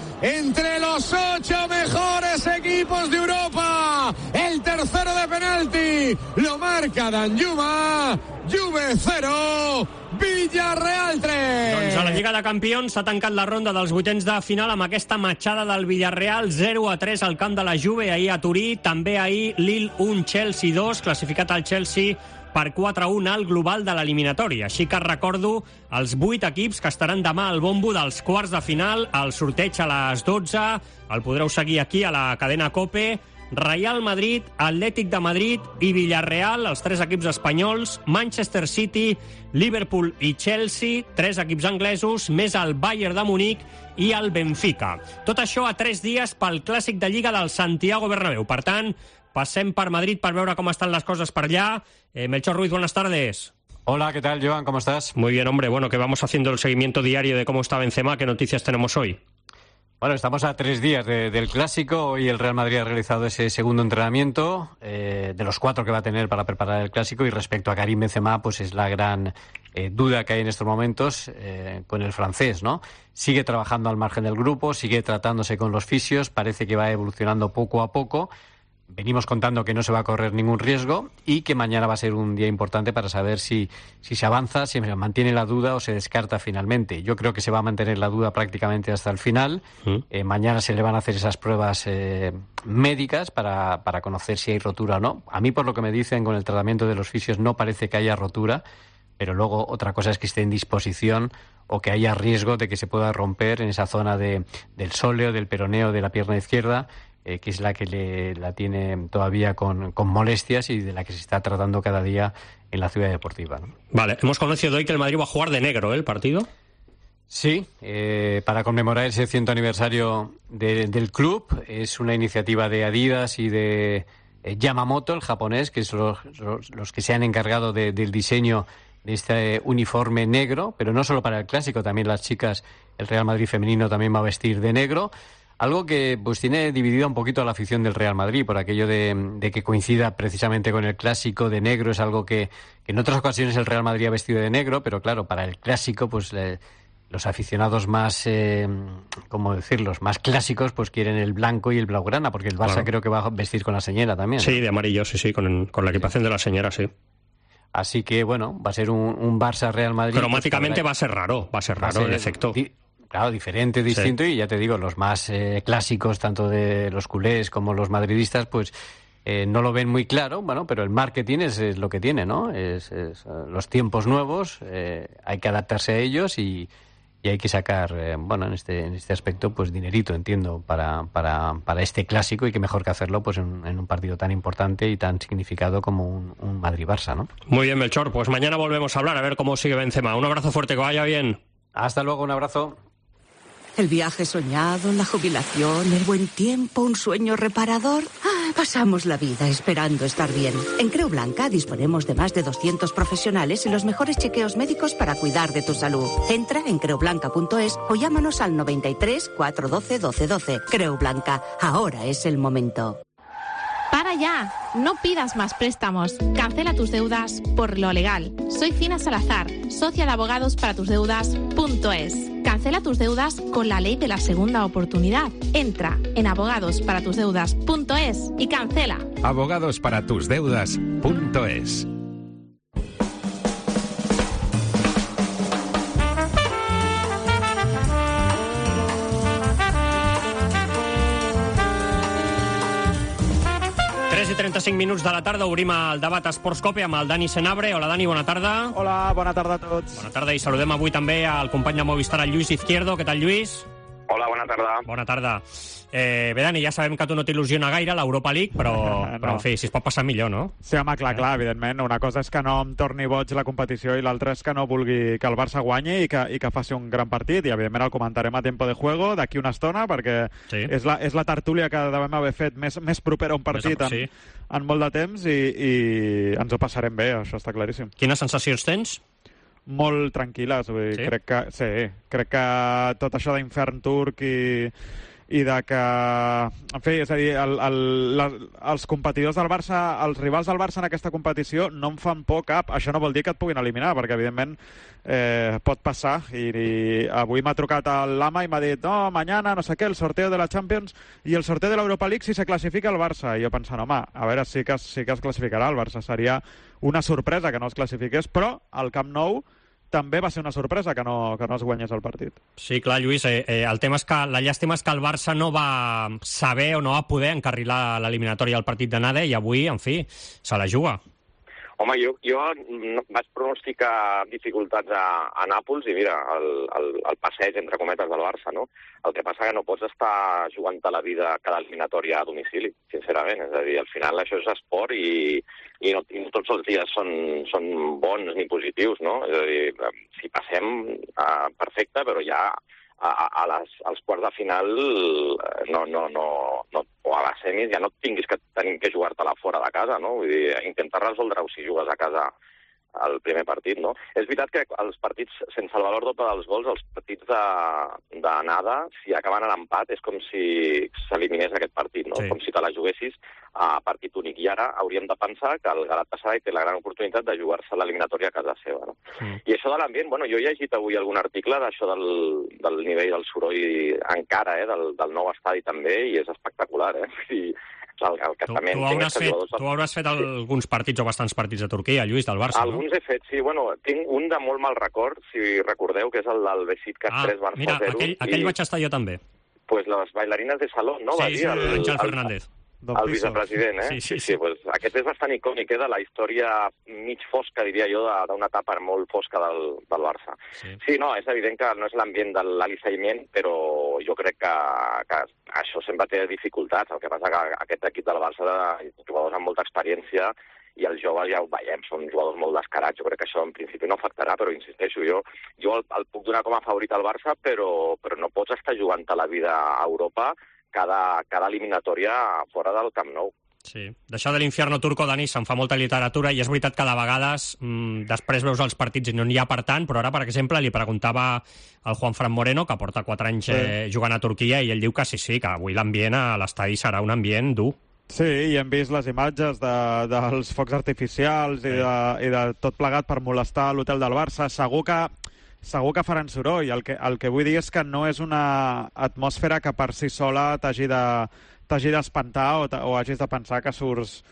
entre los 8 mejores equipos de Europa. El tercero de penalti lo marca Danjuma. Juve 0, Villarreal 3. Doncs a la Lliga de Campions s'ha tancat la ronda dels vuitens de final amb aquesta matxada del Villarreal 0-3 al camp de la Juve ahir a Turí. També ahir Lille 1, Chelsea 2, classificat al Chelsea per 4-1 al global de l'eliminatòria. Així que recordo els 8 equips que estaran demà al bombo dels quarts de final. El sorteig a les 12 el podreu seguir aquí a la cadena COPE. Real Madrid, Atlètic de Madrid i Villarreal, els 3 equips espanyols, Manchester City, Liverpool i Chelsea, 3 equips anglesos, més el Bayern de Munic i el Benfica. Tot això a 3 dies pel clàssic de Lliga del Santiago Bernabéu. Per tant, passem per Madrid per veure com estan les coses per allà. Melchor Ruiz, buenas tardes. Hola, ¿qué tal, Joan? ¿Cómo estás? Muy bien, hombre. Bueno, que vamos haciendo el seguimiento diario de cómo está Benzema. ¿Qué noticias tenemos hoy? Bueno, estamos a 3 días del Clásico. Hoy el Real Madrid ha realizado ese segundo entrenamiento de los 4 que va a tener para preparar el Clásico. Y respecto a Karim Benzema, pues es la gran duda que hay en estos momentos con el francés, ¿no? Sigue trabajando al margen del grupo, sigue tratándose con los fisios, parece que va evolucionando poco a poco. Venimos contando que no se va a correr ningún riesgo y que mañana va a ser un día importante para saber si se avanza, si se mantiene la duda o se descarta finalmente. Yo creo que se va a mantener la duda prácticamente hasta el final. Mañana se le van a hacer esas pruebas médicas para conocer si hay rotura o no. A mí, por lo que me dicen con el tratamiento de los fisios, no parece que haya rotura, pero luego otra cosa es que esté en disposición o que haya riesgo de que se pueda romper en esa zona del sóleo, del peroneo, de la pierna izquierda. que es la que la tiene todavía con molestias y de la que se está tratando cada día en la ciudad deportiva, ¿no? Vale, hemos conocido hoy que el Madrid va a jugar de negro, el partido. Sí, para conmemorar ese 100º aniversario del club. Es una iniciativa de Adidas y de Yamamoto, el japonés, que son los que se han encargado del diseño de este uniforme negro, pero no solo para el clásico, también las chicas, el Real Madrid femenino también va a vestir de negro, algo que pues tiene dividida un poquito a la afición del Real Madrid, por aquello de que coincida precisamente con el clásico de negro. Es algo que en otras ocasiones el Real Madrid ha vestido de negro, pero claro, para el clásico pues los aficionados más, ¿cómo decirlo?, más clásicos, pues quieren el blanco y el blaugrana, porque el Barça creo que va a vestir con la señora también, ¿no? Sí, de amarillo, sí, con la equipación de la señora, sí. Así que, bueno, va a ser un Barça-Real Madrid. Cromáticamente va a ser raro, en efecto. Claro, diferente, distinto, sí. Y ya te digo, los más clásicos, tanto de los culés como los madridistas, pues no lo ven muy claro, bueno, pero el marketing es lo que tiene, ¿no? Es los tiempos nuevos, hay que adaptarse a ellos y hay que sacar, bueno, en este aspecto, pues dinerito, entiendo, para este clásico, y que mejor que hacerlo pues en un partido tan importante y tan significado como un Madrid-Barça, ¿no? Muy bien, Melchor, pues mañana volvemos a hablar, a ver cómo sigue Benzema. Un abrazo fuerte, que vaya bien. Hasta luego, un abrazo. El viaje soñado, la jubilación, el buen tiempo, un sueño reparador. Pasamos la vida esperando estar bien. En Creu Blanca disponemos de más de 200 profesionales y los mejores chequeos médicos para cuidar de tu salud. Entra en creublanca.es o llámanos al 93 412 1212. Creu Blanca, ahora es el momento. ¡Para ya! No pidas más préstamos. Cancela tus deudas por lo legal. Soy Fina Salazar, socia de abogadosparatусdeudas.es. Cancela tus deudas con la ley de la segunda oportunidad. Entra en abogadosparatусdeudas.es y cancela. abogadosparatусdeudas.es. I 35 minuts de la tarda, obrim el debat Esports Cope amb el Dani Senabre. Hola, Dani, bona tarda. Hola, bona tarda a tots. Bona tarda, i saludem avui també al company de Movistar, el Lluís Izquierdo. Què tal, Lluís? Hola, bona tarda. Bona tarda. Bé, Dani, ja sabem que a tu no t'il·lusiona gaire l'Europa League, però en fi, si es pot passar millor, no? Sí, home, clar, evidentment. Una cosa és que no em torni boig la competició i l'altra és que no vulgui que el Barça guanyi i que faci un gran partit. I, evidentment, el comentarem a Tiempo de Juego d'aquí una estona, perquè és la tertúlia que devem haver fet més propera a un partit en molt de temps i ens ho passarem bé, això està claríssim. Quines sensacions tens? Molt tranquil·les, vull dir, crec que tot això d'infern turc i de que, en fi, és a dir, els competidors del Barça, els rivals del Barça en aquesta competició no em fan por cap. Això no vol dir que et puguin eliminar, perquè evidentment pot passar, i avui m'ha trucat l'Ama i m'ha dit no, mañana, no sé què, el sorteo de la Champions i el sorteo de l'Europa League si se classifica el Barça. I jo pensant, home, a veure, sí que es classificarà el Barça, seria una sorpresa que no es classifiqués, però al Camp Nou també va ser una sorpresa que no es guanyés el partit. Sí, clar, Lluís, el tema és que la llàstima és que el Barça no va saber o no va poder encarrilar l'eliminatòria al partit d'anada i avui, en fi, se la juga. Home, jo vaig pronosticar dificultats a Nàpols i mira, el passeig, entre cometes, del Barça, no? El que passa que no pots estar jugant-te la vida cada eliminatòria a domicili, sincerament. És a dir, al final això és esport i no tots els dies són bons ni positius, no? És a dir, si passem, perfecte, però ja als quarts de final o a les semis ja no tinguis que tenir que jugar-te-la fora de casa, no? Vull dir, intentar resoldre-ho si jugues a casa al primer partit, no? És veritat que els partits sense el valor doble dels gols, els partits d'anada, si acaben a l'empat, és com si s'eliminés aquest partit, no? Sí. Com si te la juguessis a partit únic. I ara hauríem de pensar que el Galatasaray té la gran oportunitat de jugar-se l'eliminatòria a casa seva, no? I això de l'ambient, bueno, jo he llegit avui algun article d'això del nivell del soroll encara, del nou estadi també, i és espectacular, I tu hauràs fet alguns partits o bastants partits de Turquia, Lluís, del Barça, no? Alguns he fet, sí. Bueno, tinc un de molt mal record, si recordeu, que és el del Besiktas 3 Barça 0. Mira, aquell vaig estar jo també. Pues les bailarines de salón, no? Sí, Àngel Fernández. Piso. vicepresident, Sí, pues, aquest és bastant icònic, de la història mig fosca, diria jo, d'una etapa molt fosca del Barça. Sí, no, és evident que no és l'ambient de l'Ali però jo crec que això sempre té dificultats. El que passa que aquest equip del Barça de jugadors amb molta experiència i els joves ja ho veiem, són jugadors molt descarats. Jo crec que això en principi no afectarà, però insisteixo, jo el puc donar com a favorit al Barça, però no pots estar jugant-te la vida a Europa cada eliminatòria fora del Camp Nou. Sí. D'això de l'infierno turco, Dani, se'n fa molta literatura i és veritat que de vegades després veus els partits i no n'hi ha per tant, però ara, per exemple, li preguntava al Juanfran Moreno, que porta 4 anys jugant a Turquia, i ell diu que sí, que avui l'ambient a l'estadi serà un ambient dur. Sí, i hem vist les imatges dels focs artificials i de tot plegat per molestar l'hotel del Barça. Segur que faran soroll. El que vull dir és que no és una atmosfera que per si sola t'hagi d'espantar o hagis de pensar que surts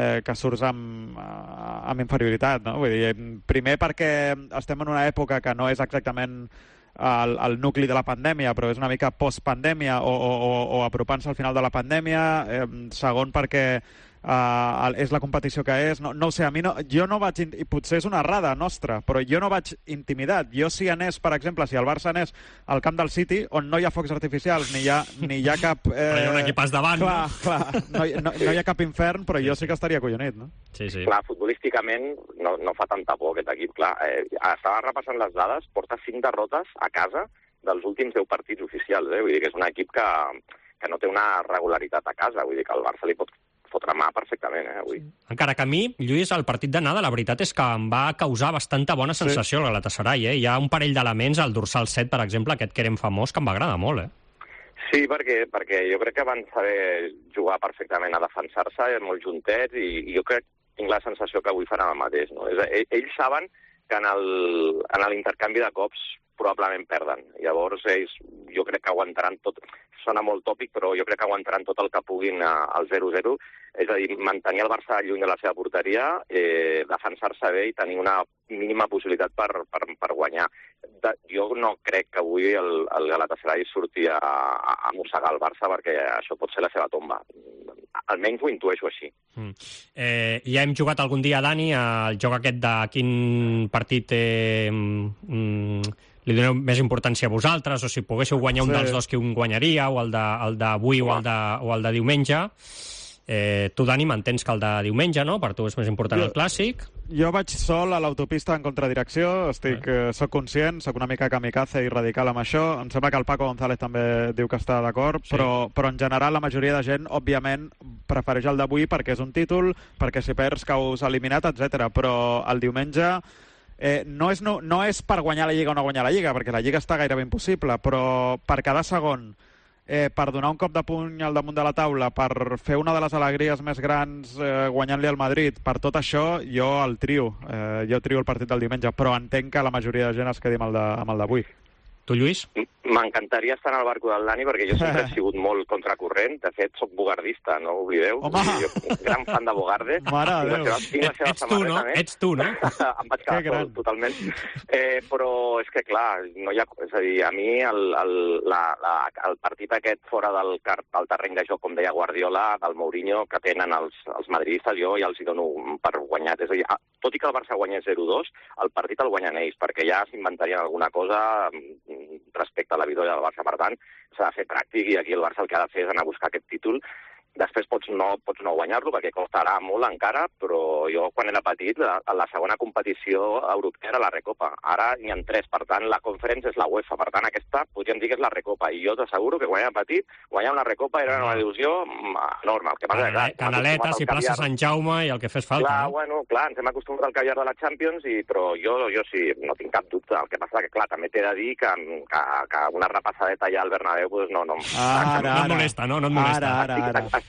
amb inferioritat, no? Vull dir, primer perquè estem en una època que no és exactament el nucli de la pandèmia, però és una mica postpandèmia o apropant-se al final de la pandèmia. Segon, perquè és la competició que és. No ho sé, jo no vaig... I potser és una errada nostra, però jo no vaig intimidat. Jo si anés, per exemple, si el Barça anés al camp del City, on no hi ha focs artificials, ni hi ha cap... Però hi ha un equipàs davant, clar, no hi ha cap infern, però jo sí que estaria acollonit, no? Sí. Clar, futbolísticament no fa tanta por aquest equip, clar. Estava repassant les dades, porta 5 derrotes a casa dels últims 10 partits oficials, Vull dir que és un equip que no té una regularitat a casa, vull dir que el Barça li pot fotre mà perfectament, avui. Encara que a mi, Lluís, el partit d'anada, la veritat és que em va causar bastanta bona sensació el Galatasaray, Hi ha un parell d'elements, el dorsal 7, per exemple, aquest que érem famós, que em va agradar molt, Sí, perquè jo crec que van saber jugar perfectament a defensar-se, molt juntets, i jo tinc la sensació que avui faran el mateix, no? Ells saben que en l'intercanvi de cops probablement perden. Llavors, ells jo crec que aguantaran tot... Sona molt tòpic, però jo crec que aguantaran tot el que puguin al 0-0. És a dir, mantenir el Barça lluny de la seva porteria, defensar-se bé i tenir una mínima possibilitat per guanyar. Jo no crec que avui el Galatasaray surti a mossegar el Barça, perquè això pot ser la seva tomba. Almenys ho intueixo així. Ja hem jugat algun dia, Dani, al joc aquest de quin partit li doneu més importància a vosaltres, o si poguéssiu guanyar un dels dos, que un guanyaria, o el d'avui o el de diumenge. Tu, Dani, m'entens que el de diumenge, no? Per tu és més important el clàssic. Jo vaig sol a l'autopista en contradirecció, soc conscient, soc una mica kamikaze i radical amb això. Em sembla que el Paco González també diu que està d'acord, però en general la majoria de gent, òbviament, prefereix el d'avui perquè és un títol, perquè si perds caus eliminat, etc. Però el diumenge... no és per guanyar la Lliga o no guanyar la Lliga, perquè la Lliga està gairebé impossible, però per cada segon, per donar un cop de puny al damunt de la taula, per fer una de les alegries més grans guanyant-li al Madrid, per tot això jo el trio. Jo trio el partit del diumenge, però entenc que la majoria de gent es quedi amb el d'avui. Tu, Lluís? M'encantaria estar en el barco del Dani, perquè jo sempre he sigut molt contracorrent. De fet, soc bogardista, no ho oblideu. Home! Jo un gran fan de Bogarde. Mare de Déu! Ets tu, no? Em vaig quedar totalment. Però és que, clar, no hi ha... És a dir, a mi el partit aquest fora del terreny de joc, com deia Guardiola, del Mourinho, que tenen els madridistes, jo ja els hi dono per guanyat. És a dir, tot i que el Barça guanyés 0-2, el partit el guanyen ells, perquè ja s'inventarien alguna cosa respecte a la victòria del Barça. Per tant, s'ha de fer pràctic, i aquí el Barça el que ha de fer és anar a buscar aquest títol. Després pots no guanyar-lo, perquè costarà molt encara, però jo, quan era petit, la segona competició europea era la Recopa. Ara n'hi ha 3, per tant, la Conference és la UEFA. Per tant, aquesta podríem dir que és la Recopa. I jo t'asseguro que quan era petit, guanyar una Recopa era una il·lusió enorme. El que passa és que, Canaletes i plaça Sant Jaume i el que fes falta. Clar, bueno, clar, ens hem acostumat al caviar de la Champions, però jo sí, no tinc cap dubte. El que passa és que, clar, també t'he de dir que una repassadeta allà al Bernabéu, pues no et molesta, no? No et molesta.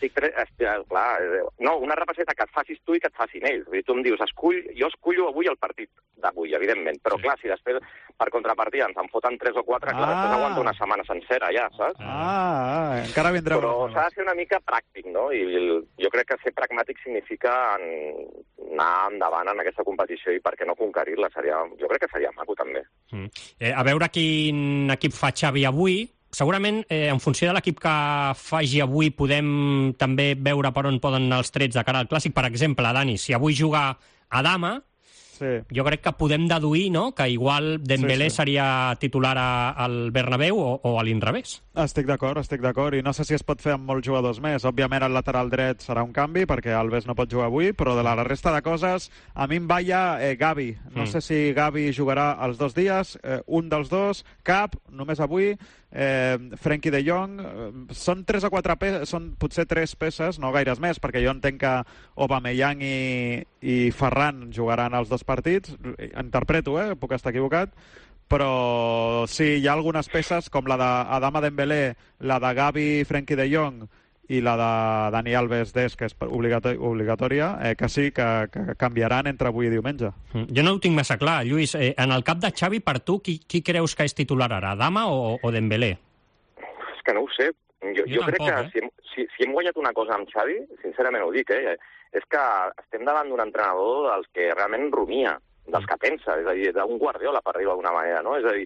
No, una repasseta que et facis tu i que et facin ells. Tu em dius, jo escullo avui el partit d'avui, evidentment, però clar, si després per contrapartida ens en foten 3 o 4, clar, després aguanto una setmana sencera ja, saps? Encara vindrà. Però s'ha de ser una mica pràctic, no? I jo crec que ser pragmàtic significa anar endavant en aquesta competició, i per què no conquerir-la? Jo crec que seria maco, també. A veure quin equip fa Xavi avui, segurament, en funció de l'equip que faci avui, podem també veure per on poden anar els trets de cara al Clàssic. Per exemple, Dani, si avui juga Adama, jo crec que podem deduir, no?, que igual Dembélé seria titular al Bernabéu o a l'inrevés. Estic d'acord, i no sé si es pot fer amb molts jugadors més. Òbviament el lateral dret serà un canvi, perquè Alves no pot jugar avui, però de la resta de coses, a mi em balla Gavi. No sé si Gavi jugarà els 2 dies, un dels dos, cap, només avui, Frenkie de Jong, són 3 o 4 peces, són potser 3 peces, no gaires més, perquè jo entenc que Aubameyang i Ferran jugaran els 2 partits, interpreto, puc estar equivocat, però sí, hi ha algunes peces com la d'Adama Dembélé, la de Gavi, Frenkie de Jong i la de Dani Alves Des, que és obligatòria, que sí, que canviaran entre avui i diumenge. Jo no ho tinc massa clar, Lluís. En el cap de Xavi, per tu, qui creus que és titular ara, Adama o Dembélé? És que no ho sé. Jo crec que si hem guanyat una cosa amb Xavi, sincerament ho dic, és que estem davant d'un entrenador dels que realment rumia, dels que pensa, és a dir, d'un Guardiola, per dir-ho d'alguna manera, no? És a dir,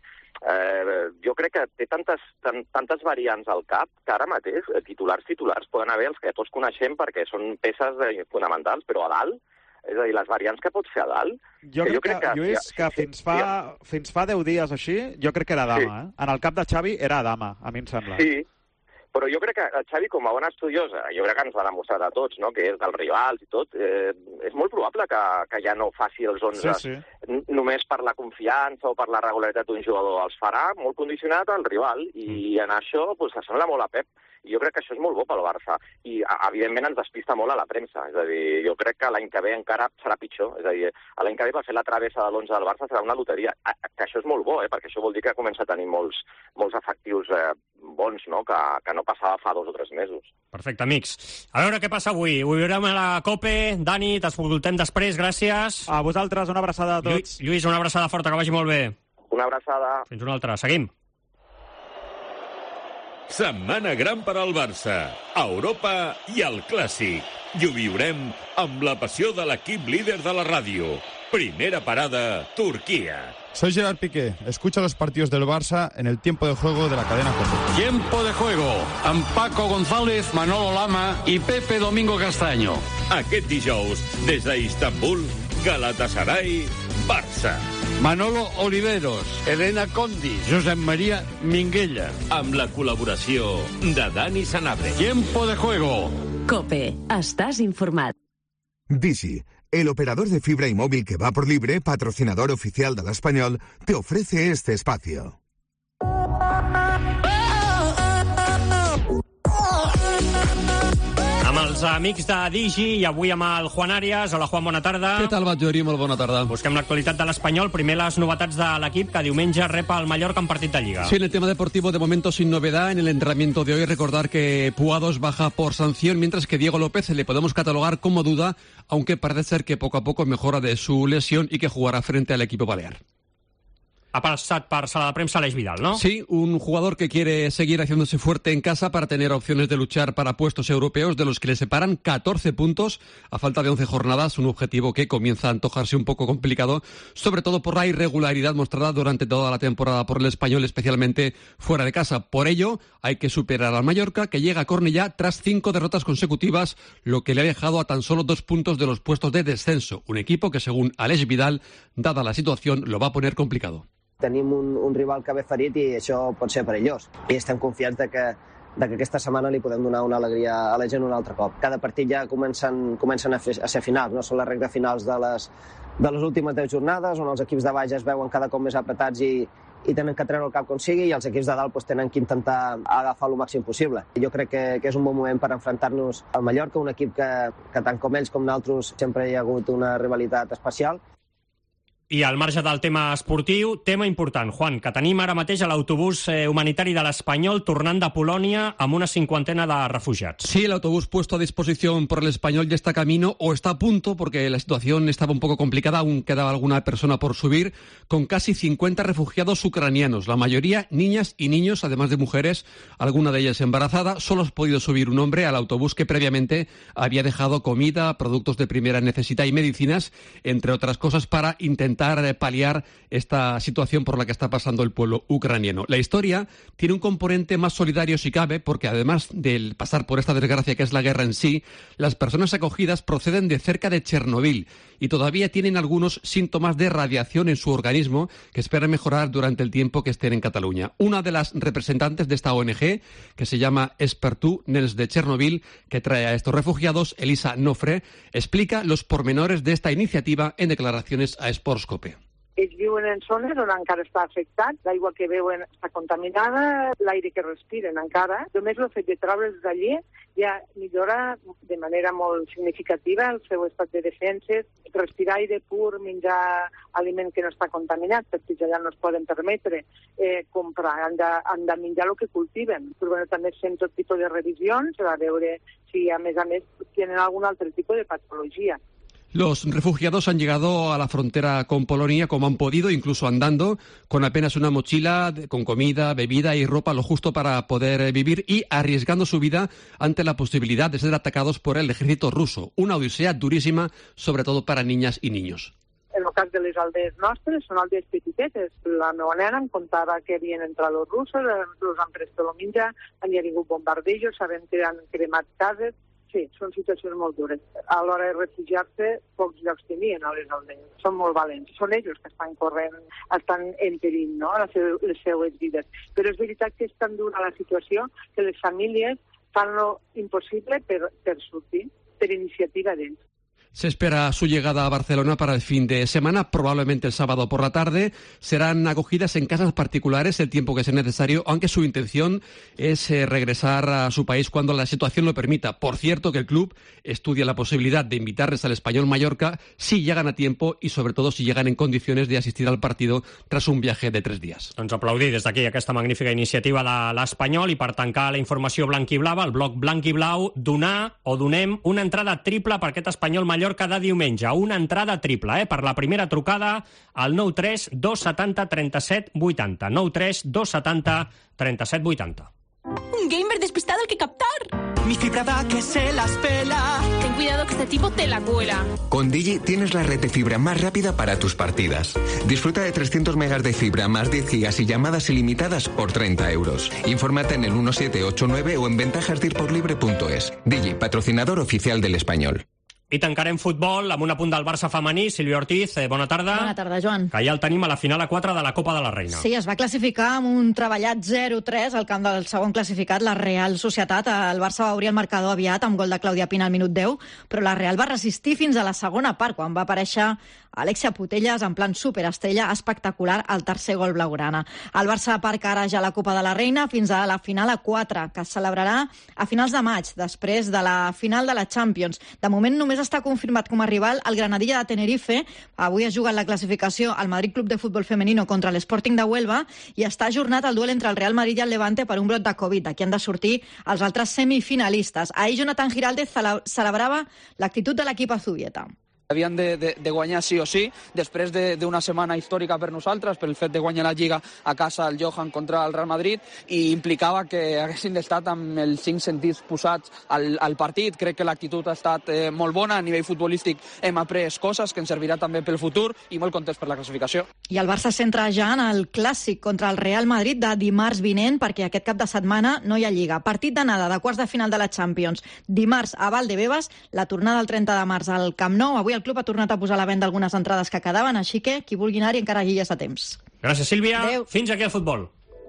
jo crec que té tantes variants al cap que ara mateix titulars poden haver els que tots coneixem perquè són peces fonamentals, però a dalt, és a dir, les variants que pots fer a dalt... Jo crec que Lluís, que fins fa 10 dies així, jo crec que era Adama, En el cap de Xavi era Adama, a mi em sembla. Sí, però jo crec que el Xavi, com a bon estudiós, jo crec que ens l'ha demostrat a tots, no?, que és dels rivals i tot, és molt probable que ja no faci els 11 només per la confiança o per la regularitat d'un jugador. Els farà molt condicionat al rival i en això s'assembla molt a Pep. I jo crec que això és molt bo pel Barça. I, evidentment, ens despista molt a la premsa. És a dir, jo crec que l'any que ve encara serà pitjor. És a dir, l'any que ve per fer la travessa de l'11 del Barça serà una loteria. Que això és molt bo, perquè això vol dir que comença a tenir molts efectius bons, no?, que no passava fa 2 o 3 mesos. Perfecte, amics. A veure què passa avui. Ho veurem a la COPE. Dani, t'escoltem després, gràcies. A vosaltres, una abraçada a tots. Lluís, una abraçada forta, que vagi molt bé. Una abraçada. Fins una altra. Seguim. Setmana gran per al Barça, a Europa i al Clàssic. I ho viurem amb la passió de l'equip líder de la ràdio. Primera parada, Turquía. Soy Gerard Piqué. Escucha los partidos del Barça en el tiempo de juego de la cadena COPE. Tiempo de juego amb Paco González, Manolo Lama i Pepe Domingo Castaño. Aquest dijous, des d'Istanbul, Galatasaray, Barça. Manolo Oliveros, Elena Condi, Josep María Minguella. Amb la col·laboració de Dani Sanabria. Tiempo de juego. COPE. Estás informat. Digi, el operador de fibra y móvil que va por libre, patrocinador oficial del Español, te ofrece este espacio. Amb els amics de Digi i avui amb el Juan Arias. Hola, Juan, bona tarda. Què tal, Batllori? Molt bona tarda. Busquem l'actualitat de l'Espanyol. Primer, les novetats de l'equip, que diumenge rep el Mallorca en partit de Lliga. Sí, en el tema deportivo, de momento sin novedad. En el entrenamiento de hoy, recordar que Puados baja por sanción, mientras que Diego López le podemos catalogar como duda, aunque parece ser que poco a poco mejora de su lesión y que jugará frente al equipo balear. Ha pasado por sala de prensa Aleix Vidal, ¿no? Sí, un jugador que quiere seguir haciéndose fuerte en casa para tener opciones de luchar para puestos europeos, de los que le separan 14 puntos a falta de 11 jornadas, un objetivo que comienza a antojarse un poco complicado, sobre todo por la irregularidad mostrada durante toda la temporada por el Español, especialmente fuera de casa. Por ello, hay que superar al Mallorca, que llega a Cornellá tras 5 derrotas consecutivas, lo que le ha dejado a tan solo 2 puntos de los puestos de descenso. Un equipo que, según Aleix Vidal, dada la situación, lo va a poner complicado. Tenim un rival que ve ferit i això pot ser perillós. I estem confiats que aquesta setmana li podem donar una alegria a la gent un altre cop. Cada partit ja comencen a ser finals, no? Són les rectes finals de les últimes 10 jornades, on els equips de baix es veuen cada cop més apretats i tenen que treure el cap com sigui, i els equips de dalt tenen que intentar agafar el màxim possible. Jo crec que és un bon moment per enfrontar-nos al Mallorca, un equip que tant com ells com nosaltres sempre hi ha hagut una rivalitat especial. I al marge del tema esportiu, tema important, Juan, que tenim ara mateix a l'autobús humanitari de l'Espanyol tornant de Polònia amb una 50 de refugiats. Sí, el autobús puesto a disposición por el Español ya está camino o está a punto, porque la situación estaba un poco complicada, aún quedaba alguna persona por subir, con casi 50 refugiados ucranianos, la mayoría niñas y niños, además de mujeres, alguna de ellas embarazada. Solo ha podido subir un hombre al autobús que previamente había dejado comida, productos de primera necesidad y medicinas, entre otras cosas, para intentar intentar paliar esta situación por la que está pasando el pueblo ucraniano. La historia tiene un componente más solidario si cabe, porque además de pasar por esta desgracia que es la guerra en sí, las personas acogidas proceden de cerca de Chernobyl y todavía tienen algunos síntomas de radiación en su organismo que esperan mejorar durante el tiempo que estén en Cataluña. Una de las representantes de esta ONG, que se llama Espertú Nens de Chernobyl, que trae a estos refugiados, Elisa Nofre, explica los pormenores de esta iniciativa en declaraciones a Sportscope. Ells viuen en zones on encara està afectat, l'aigua que beuen està contaminada, l'aire que respiren encara. Només el fet de treure'ls d'allí ja millora de manera molt significativa el seu estat de defenses, respirar aire pur, menjar aliment que no està contaminat, perquè ja no es poden permetre comprar, han de menjar el que cultiven. Però bueno, també fem tot tipus de revisions per a veure si a més tenen algun altre tipus de patologia. Los refugiados han llegado a la frontera con Polonia como han podido, incluso andando, con apenas una mochila, con comida, bebida y ropa, lo justo para poder vivir y arriesgando su vida ante la posibilidad de ser atacados por el ejército ruso. Una odisea durísima, sobre todo para niñas y niños. En el cas de les aldees nostres, són aldees petitetes. La meva nena em contava que havien entrat els russos, els han pres tot el menjar, han vingut bombardejos, sabem que han cremat cases. Sí, són situacions molt dures. A l'hora de refugiar-se, pocs llocs tenien a les aldees. Són molt valents. Són ells que estan corrent, estan en perill, no?, les seues vides. Però és veritat que és tan dura la situació que les famílies fan lo impossible per sortir, per iniciativa d'ells. Se espera su llegada a Barcelona para el fin de semana, probablemente el sábado por la tarde. Serán acogidas en casas particulares el tiempo que sea necesario, aunque su intención es regresar a su país cuando la situación lo permita. Por cierto, que el club estudia la posibilidad de invitarles al Espanyol Mallorca si llegan a tiempo y, sobre todo, si llegan en condiciones de asistir al partido tras un viaje de 3 días. Doncs aplaudir des d'aquí aquesta magnífica iniciativa de l'Espanyol i per tancar la informació blanc-i-blava, el bloc blanc-i-blau, donem una entrada triple per aquest Espanyol Mallorca de diumenge, una entrada triple, per la primera trucada al 93 270 37 80. 93 270 37 80. Un gamer despistado al que captar. Mi fibra da que se las pela. Ten cuidado que este tipo te la cuela. Con Digi tienes la red de fibra más rápida para tus partidas. Disfruta de 300 megas de fibra más 10 gigas y llamadas ilimitadas por 30 euros. Infórmate en el 1789 o en ventajasdirporlibre.es. Digi, patrocinador oficial del Espanyol. I tancarem futbol amb un apunt del Barça femení. Sílvia Ortiz, bona tarda. Bona tarda, Joan. Que ja el tenim a la final a 4 de la Copa de la Reina. Sí, es va classificar amb un treballat 0-3 al camp del segon classificat, la Real Societat. El Barça va obrir el marcador aviat amb gol de Clàudia Pina al minut 10, però la Real va resistir fins a la segona part, quan va aparèixer Alexia Putellas en plan superestrella, espectacular, al tercer gol blaugrana. El Barça aparca ara ja la Copa de la Reina fins a la final a 4, que es celebrarà a finals de maig, després de la final de la Champions. De moment només està confirmat com a rival el Granadilla de Tenerife. Avui es juga en la classificació al Madrid Club de Futbol Femenino contra l'Sporting de Huelva i està ajornat el duel entre el Real Madrid i el Levante per un brot de Covid. D'aquí han de sortir els altres semifinalistes. Ahir Jonathan Giraldez celebrava l'actitud de l'equip azubieta. Havien de guanyar sí o sí, després d'una setmana històrica per nosaltres, per el fet de guanyar la Lliga a casa al Johan contra el Real Madrid, i implicava que haguessin estat amb els 5 sentits posats al partit. Crec que l'actitud ha estat molt bona, a nivell futbolístic hem après coses que ens servirà també pel futur i molt contents per la classificació. I el Barça centra ja en el clàssic contra el Real Madrid de dimarts vinent, perquè aquest cap de setmana no hi ha Lliga. Partit d'anada de quarts de final de la Champions. Dimarts a Valdebebas, la tornada el 30 de març al Camp Nou. Avui el club ha tornat a posar a la venda algunes entrades que quedaven, així que qui vulgui anar-hi encara hi és a temps. Gràcies, Sílvia. Adeu. Fins aquí el futbol.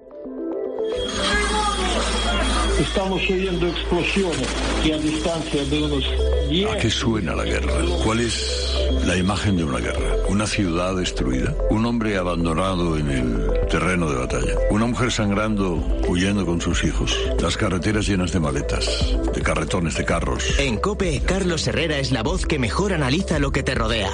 Estamos oyendo explosiones y a distancia de unos 10... ¿A qué suena la guerra? ¿Cuál es la imagen de una guerra? ¿Una ciudad destruida? ¿Un hombre abandonado en el terreno de batalla? ¿Una mujer sangrando, huyendo con sus hijos? Las carreteras llenas de maletas, de carretones, de carros. En COPE, Carlos Herrera es la voz que mejor analiza lo que te rodea.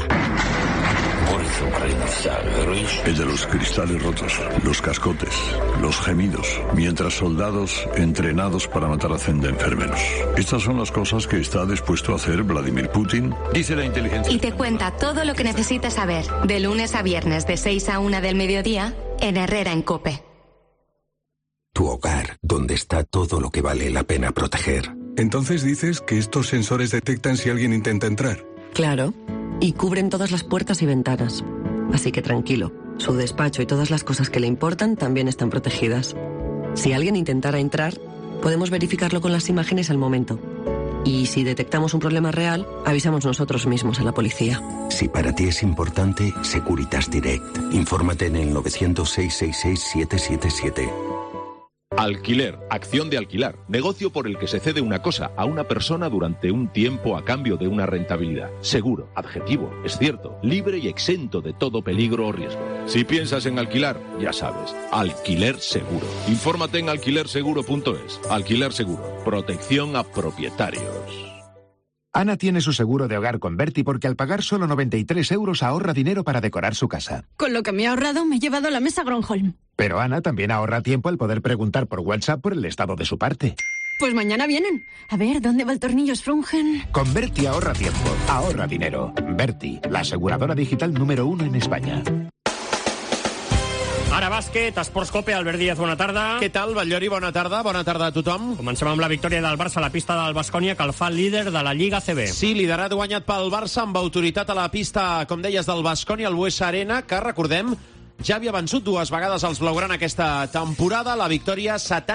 El de los cristales rotos, los cascotes, los gemidos, mientras soldados entrenados para matar hacen de enfermeros. Estas son las cosas que está dispuesto a hacer Vladimir Putin, dice la inteligencia. Y te cuenta todo lo que necesitas saber, de lunes a viernes de 6 a 1 del mediodía, en Herrera en COPE. Tu hogar, donde está todo lo que vale la pena proteger. Entonces dices que estos sensores detectan si alguien intenta entrar. Claro. Y cubren todas las puertas y ventanas. así que tranquilo. Su despacho y todas las cosas que le importan también están protegidas. Si alguien intentara entrar, podemos verificarlo con las imágenes al momento. Y si detectamos un problema real, avisamos nosotros mismos a la policía. Si para ti es importante, Securitas Direct. Infórmate en el 900-666-777. Alquiler, acción de alquilar, negocio por el que se cede una cosa a una persona durante un tiempo a cambio de una rentabilidad. Seguro, adjetivo, es cierto, libre y exento de todo peligro o riesgo. Si piensas en alquilar, ya sabes, Alquiler Seguro. Infórmate en alquilerseguro.es. Alquiler Seguro, protección a propietarios. Ana tiene su seguro de hogar con Berti porque al pagar solo 93 euros ahorra dinero para decorar su casa. Con lo que me he ahorrado, me he llevado la mesa Gronholm. Pero Ana también ahorra tiempo al poder preguntar por WhatsApp por el estado de su parte. Pues mañana vienen. A ver, ¿dónde va el tornillo Sprungen? Con Berti ahorra tiempo, ahorra dinero. Berti, la aseguradora digital número 1 en España. Ara bàsquet, Esports Cope, Albert Díaz, bona tarda. Què tal, Batllori? Bona tarda a tothom. Comencem amb la victòria del Barça a la pista del Baskonia, que el fa líder de la Lliga CB. Sí, liderat guanyat pel Barça amb autoritat a la pista, com deies, del Baskonia, el Buesa Arena, que, recordem, ja havia vençut 2 vegades els blaugrana aquesta temporada. La victòria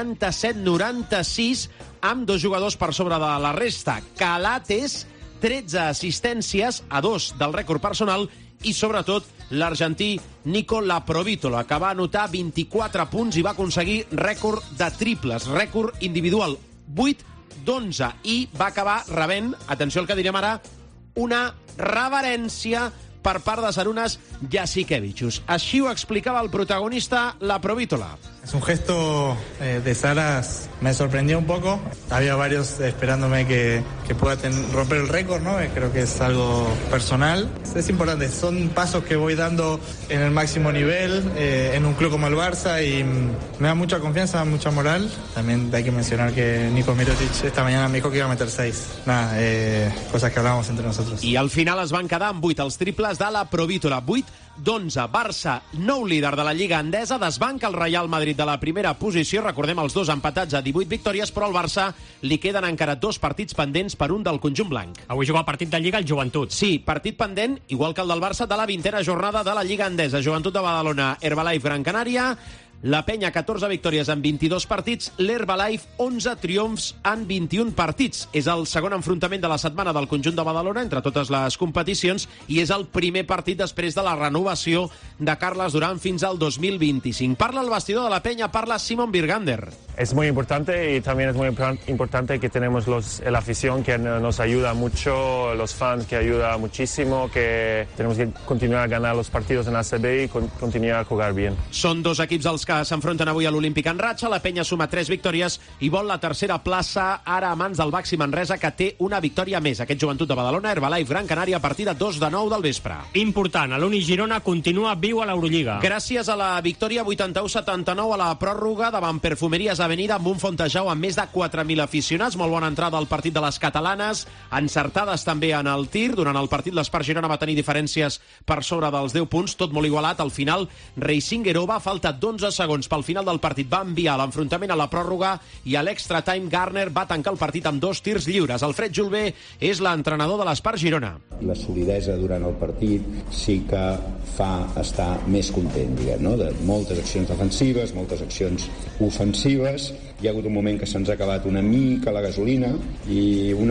77-96, amb 2 jugadors per sobre de la resta. Calates, 13 assistències a 2 del rècord personal, i sobretot l'argentí Nico Laprovitola, que va anotar 24 punts i va aconseguir rècord de triples, rècord individual, 8 d'11, i va acabar rebent, atenció al que direm ara, una reverència per part de Sarunas Jasikevičius. Així ho explicava el protagonista Laprovitola. Es un gesto de Saras, me sorprendió un poco. Había varios esperándome que pueda romper el récord, ¿no? Creo que es algo personal. Es importante, son pasos que voy dando en el máximo nivel, en un club como el Barça, y me da mucha confianza, mucha moral. También hay que mencionar que Niko Mirotic esta mañana me dijo que iba a meter 6. Nada, cosas que hablábamos entre nosotros. I al final es van quedar amb 8 els triples de Laprovitola. 8 d'11. Barça, nou líder de la Lliga Endesa, desbanca el Real Madrid de la primera posició. Recordem els dos empatats a 18 victòries, però al Barça li queden encara 2 partits pendents per un del conjunt blanc. Avui juga el partit de Lliga el Joventut. Sí, partit pendent, igual que el del Barça, de la 20a jornada de la Lliga Endesa. Joventut de Badalona, Herbalife Gran Canària. La Penya, 14 victòries en 22 partits. L'Herbalife, 11 triomfs en 21 partits. És el segon enfrontament de la setmana del conjunt de Badalona entre totes les competicions i és el primer partit després de la renovació de Carles Durán fins al 2025. Parla el vestidor de la Penya, parla Simon Birgander. Es muy importante y también es muy importante que tenemos la afición que nos ayuda mucho, los fans que ayuda muchísimo, que tenemos que continuar a ganar los partidos en ACB y continuar a jugar bien. Són dos equips els que s'enfronten avui a l'Olímpic en ratxa. La Penya suma 3 victòries i vol la tercera plaça ara a mans del Baxi Manresa, que té una victòria més. Aquest Joventut de Badalona, Herbalife Gran Canària, a partir de 2 de 9 del vespre. Important, l'Uni Girona continua viu a l'Eurolliga. Gràcies a la victòria 81-79 a la pròrroga davant Perfumeries Avenida amb un Fontejau amb més de 4.000 aficionats. Molt bona entrada al partit de les catalanes, encertades també en el tir. Durant el partit l'Espart Girona va tenir diferències per sobre dels 10 punts, tot molt igualat. Al final, Reisingerova, falta d'11 segons pel final del partit, va enviar l'enfrontament a la pròrroga i a l'extra time Garner va tancar el partit amb 2 tirs lliures. Alfred Julvé és l'entrenador de l'Espart Girona. La solidesa durant el partit sí que fa estar més content, diguem, no? De moltes accions defensives, moltes accions ofensives. Hi ha hagut un moment que se'ns ha acabat una mica la gasolina i una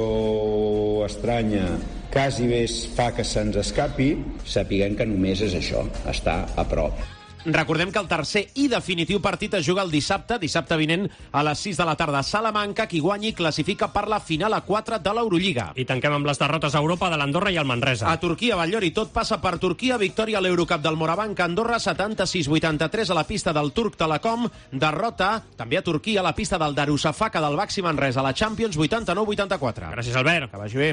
acció estranya quasi bé fa que se'ns escapi, sapiguem que només és això, estar a prop. Recordem que el tercer i definitiu partit es juga el dissabte vinent a les 6 de la tarda a Salamanca. Qui guanyi classifica per la final a 4 de l'Eurolliga. I tanquem amb les derrotes a Europa de l'Andorra i el Manresa. A Turquia, Batllori, tot passa per Turquia. Victòria a l'Eurocup del Morabanc Andorra, 76-83 a la pista del Turc Telecom. Derrota també a Turquia a la pista del Darussafaka del Baxi Manresa a la Champions, 89-84. Gràcies, Albert. Que vagi bé.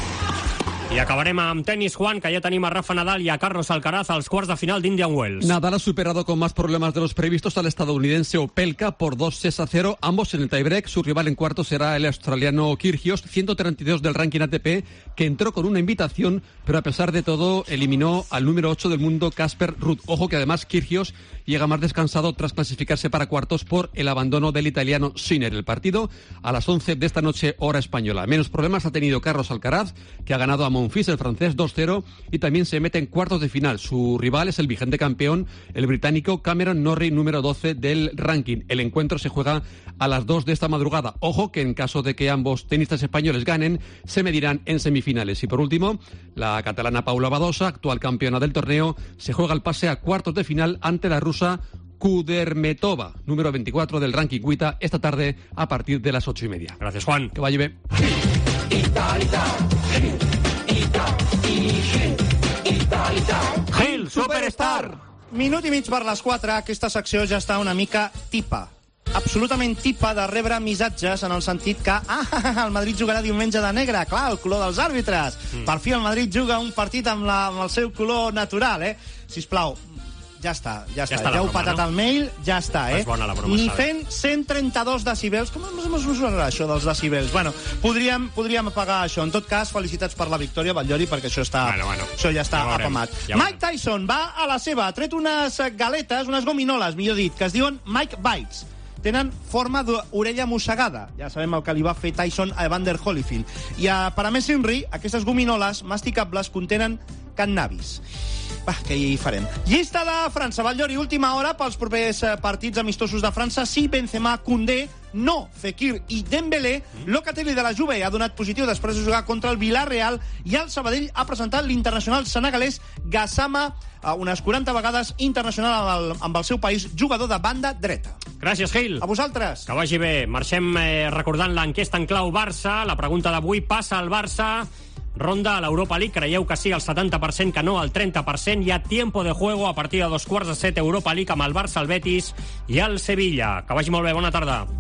I acabarem amb tenis, Juan, que ya tenemos a Rafa Nadal y a Carlos Alcaraz als cuartos de final de Indian Wells. Nadal ha superado con más problemas de los previstos al estadounidense Opelka por 2-6-0, ambos en el tiebreak. Su rival en cuarto será el australiano Kyrgios, 132 del ranking ATP, que entró con una invitación, pero a pesar de todo eliminó al número 8 del mundo, Casper Ruud. Ojo que además Kyrgios llega más descansado tras clasificarse para cuartos por el abandono del italiano Sinner. El partido a las 11 de esta noche, hora española. Menos problemas ha tenido Carlos Alcaraz, que ha ganado a Monfils, el francés, 2-0, y también se mete en cuartos de final. Su rival es el vigente campeón, el británico Cameron Norrie, número 12 del ranking. El encuentro se juega a las 2 de esta madrugada. Ojo que en caso de que ambos tenistas españoles ganen, se medirán en semifinales. Y por último, la catalana Paula Badosa, actual campeona del torneo, se juega el pase a cuartos de final ante la rusa Kudermetova, número 24 del ranking WTA, esta tarde a partir de las 8:30. Gracias, Juan. Que vaya bé. Gil, Superstar! Minut i mig per les 4, aquesta secció ja està una mica tipa. Absolutament tipa de rebre missatges en el sentit que el Madrid jugarà diumenge de negre, clar, el color dels àrbitres. Per fi el Madrid juga un partit amb el seu color natural, Sisplau, ja està. Ja heu patat el mail, ja està, És bona la broma, Ni fent 132 decibels. Com es mesurarà això dels decibels? Bueno, podríem apagar això. En tot cas, felicitats per la victòria, Batllori, perquè això això ja està apamat. Mike Tyson va a la seva, ha tret unes galetes, unes gominoles, millor dit, que es diuen Mike Bites. Tenen forma d'orella mossegada. Ja sabem el que li va fer Tyson a Evander Holyfield. I per a més Henry, aquestes gominoles masticables contenen cannabis. Què hi farem? Llista de França, Batllori, última hora pels propers partits amistosos de França. Sí, Benzema, Koundé, no, Fekir i Dembélé. Locatelli de la Juve ha donat positiu després de jugar contra el Villarreal i el Sabadell ha presentat l'internacional senegalès Gassama, unes 40 vegades internacional amb el seu país, jugador de banda dreta. Gràcies, Gil. A vosaltres. Que vagi bé. Marxem recordant l'enquesta en clau Barça. La pregunta d'avui: passa el Barça ronda a l'Europa League? Creieu que sí, el 70%, que no, el 30%. Hi ha tiempo de juego a partir de 6:45 Europa League amb el Barça, el Betis i el Sevilla. Que vagi molt bé, bona tarda.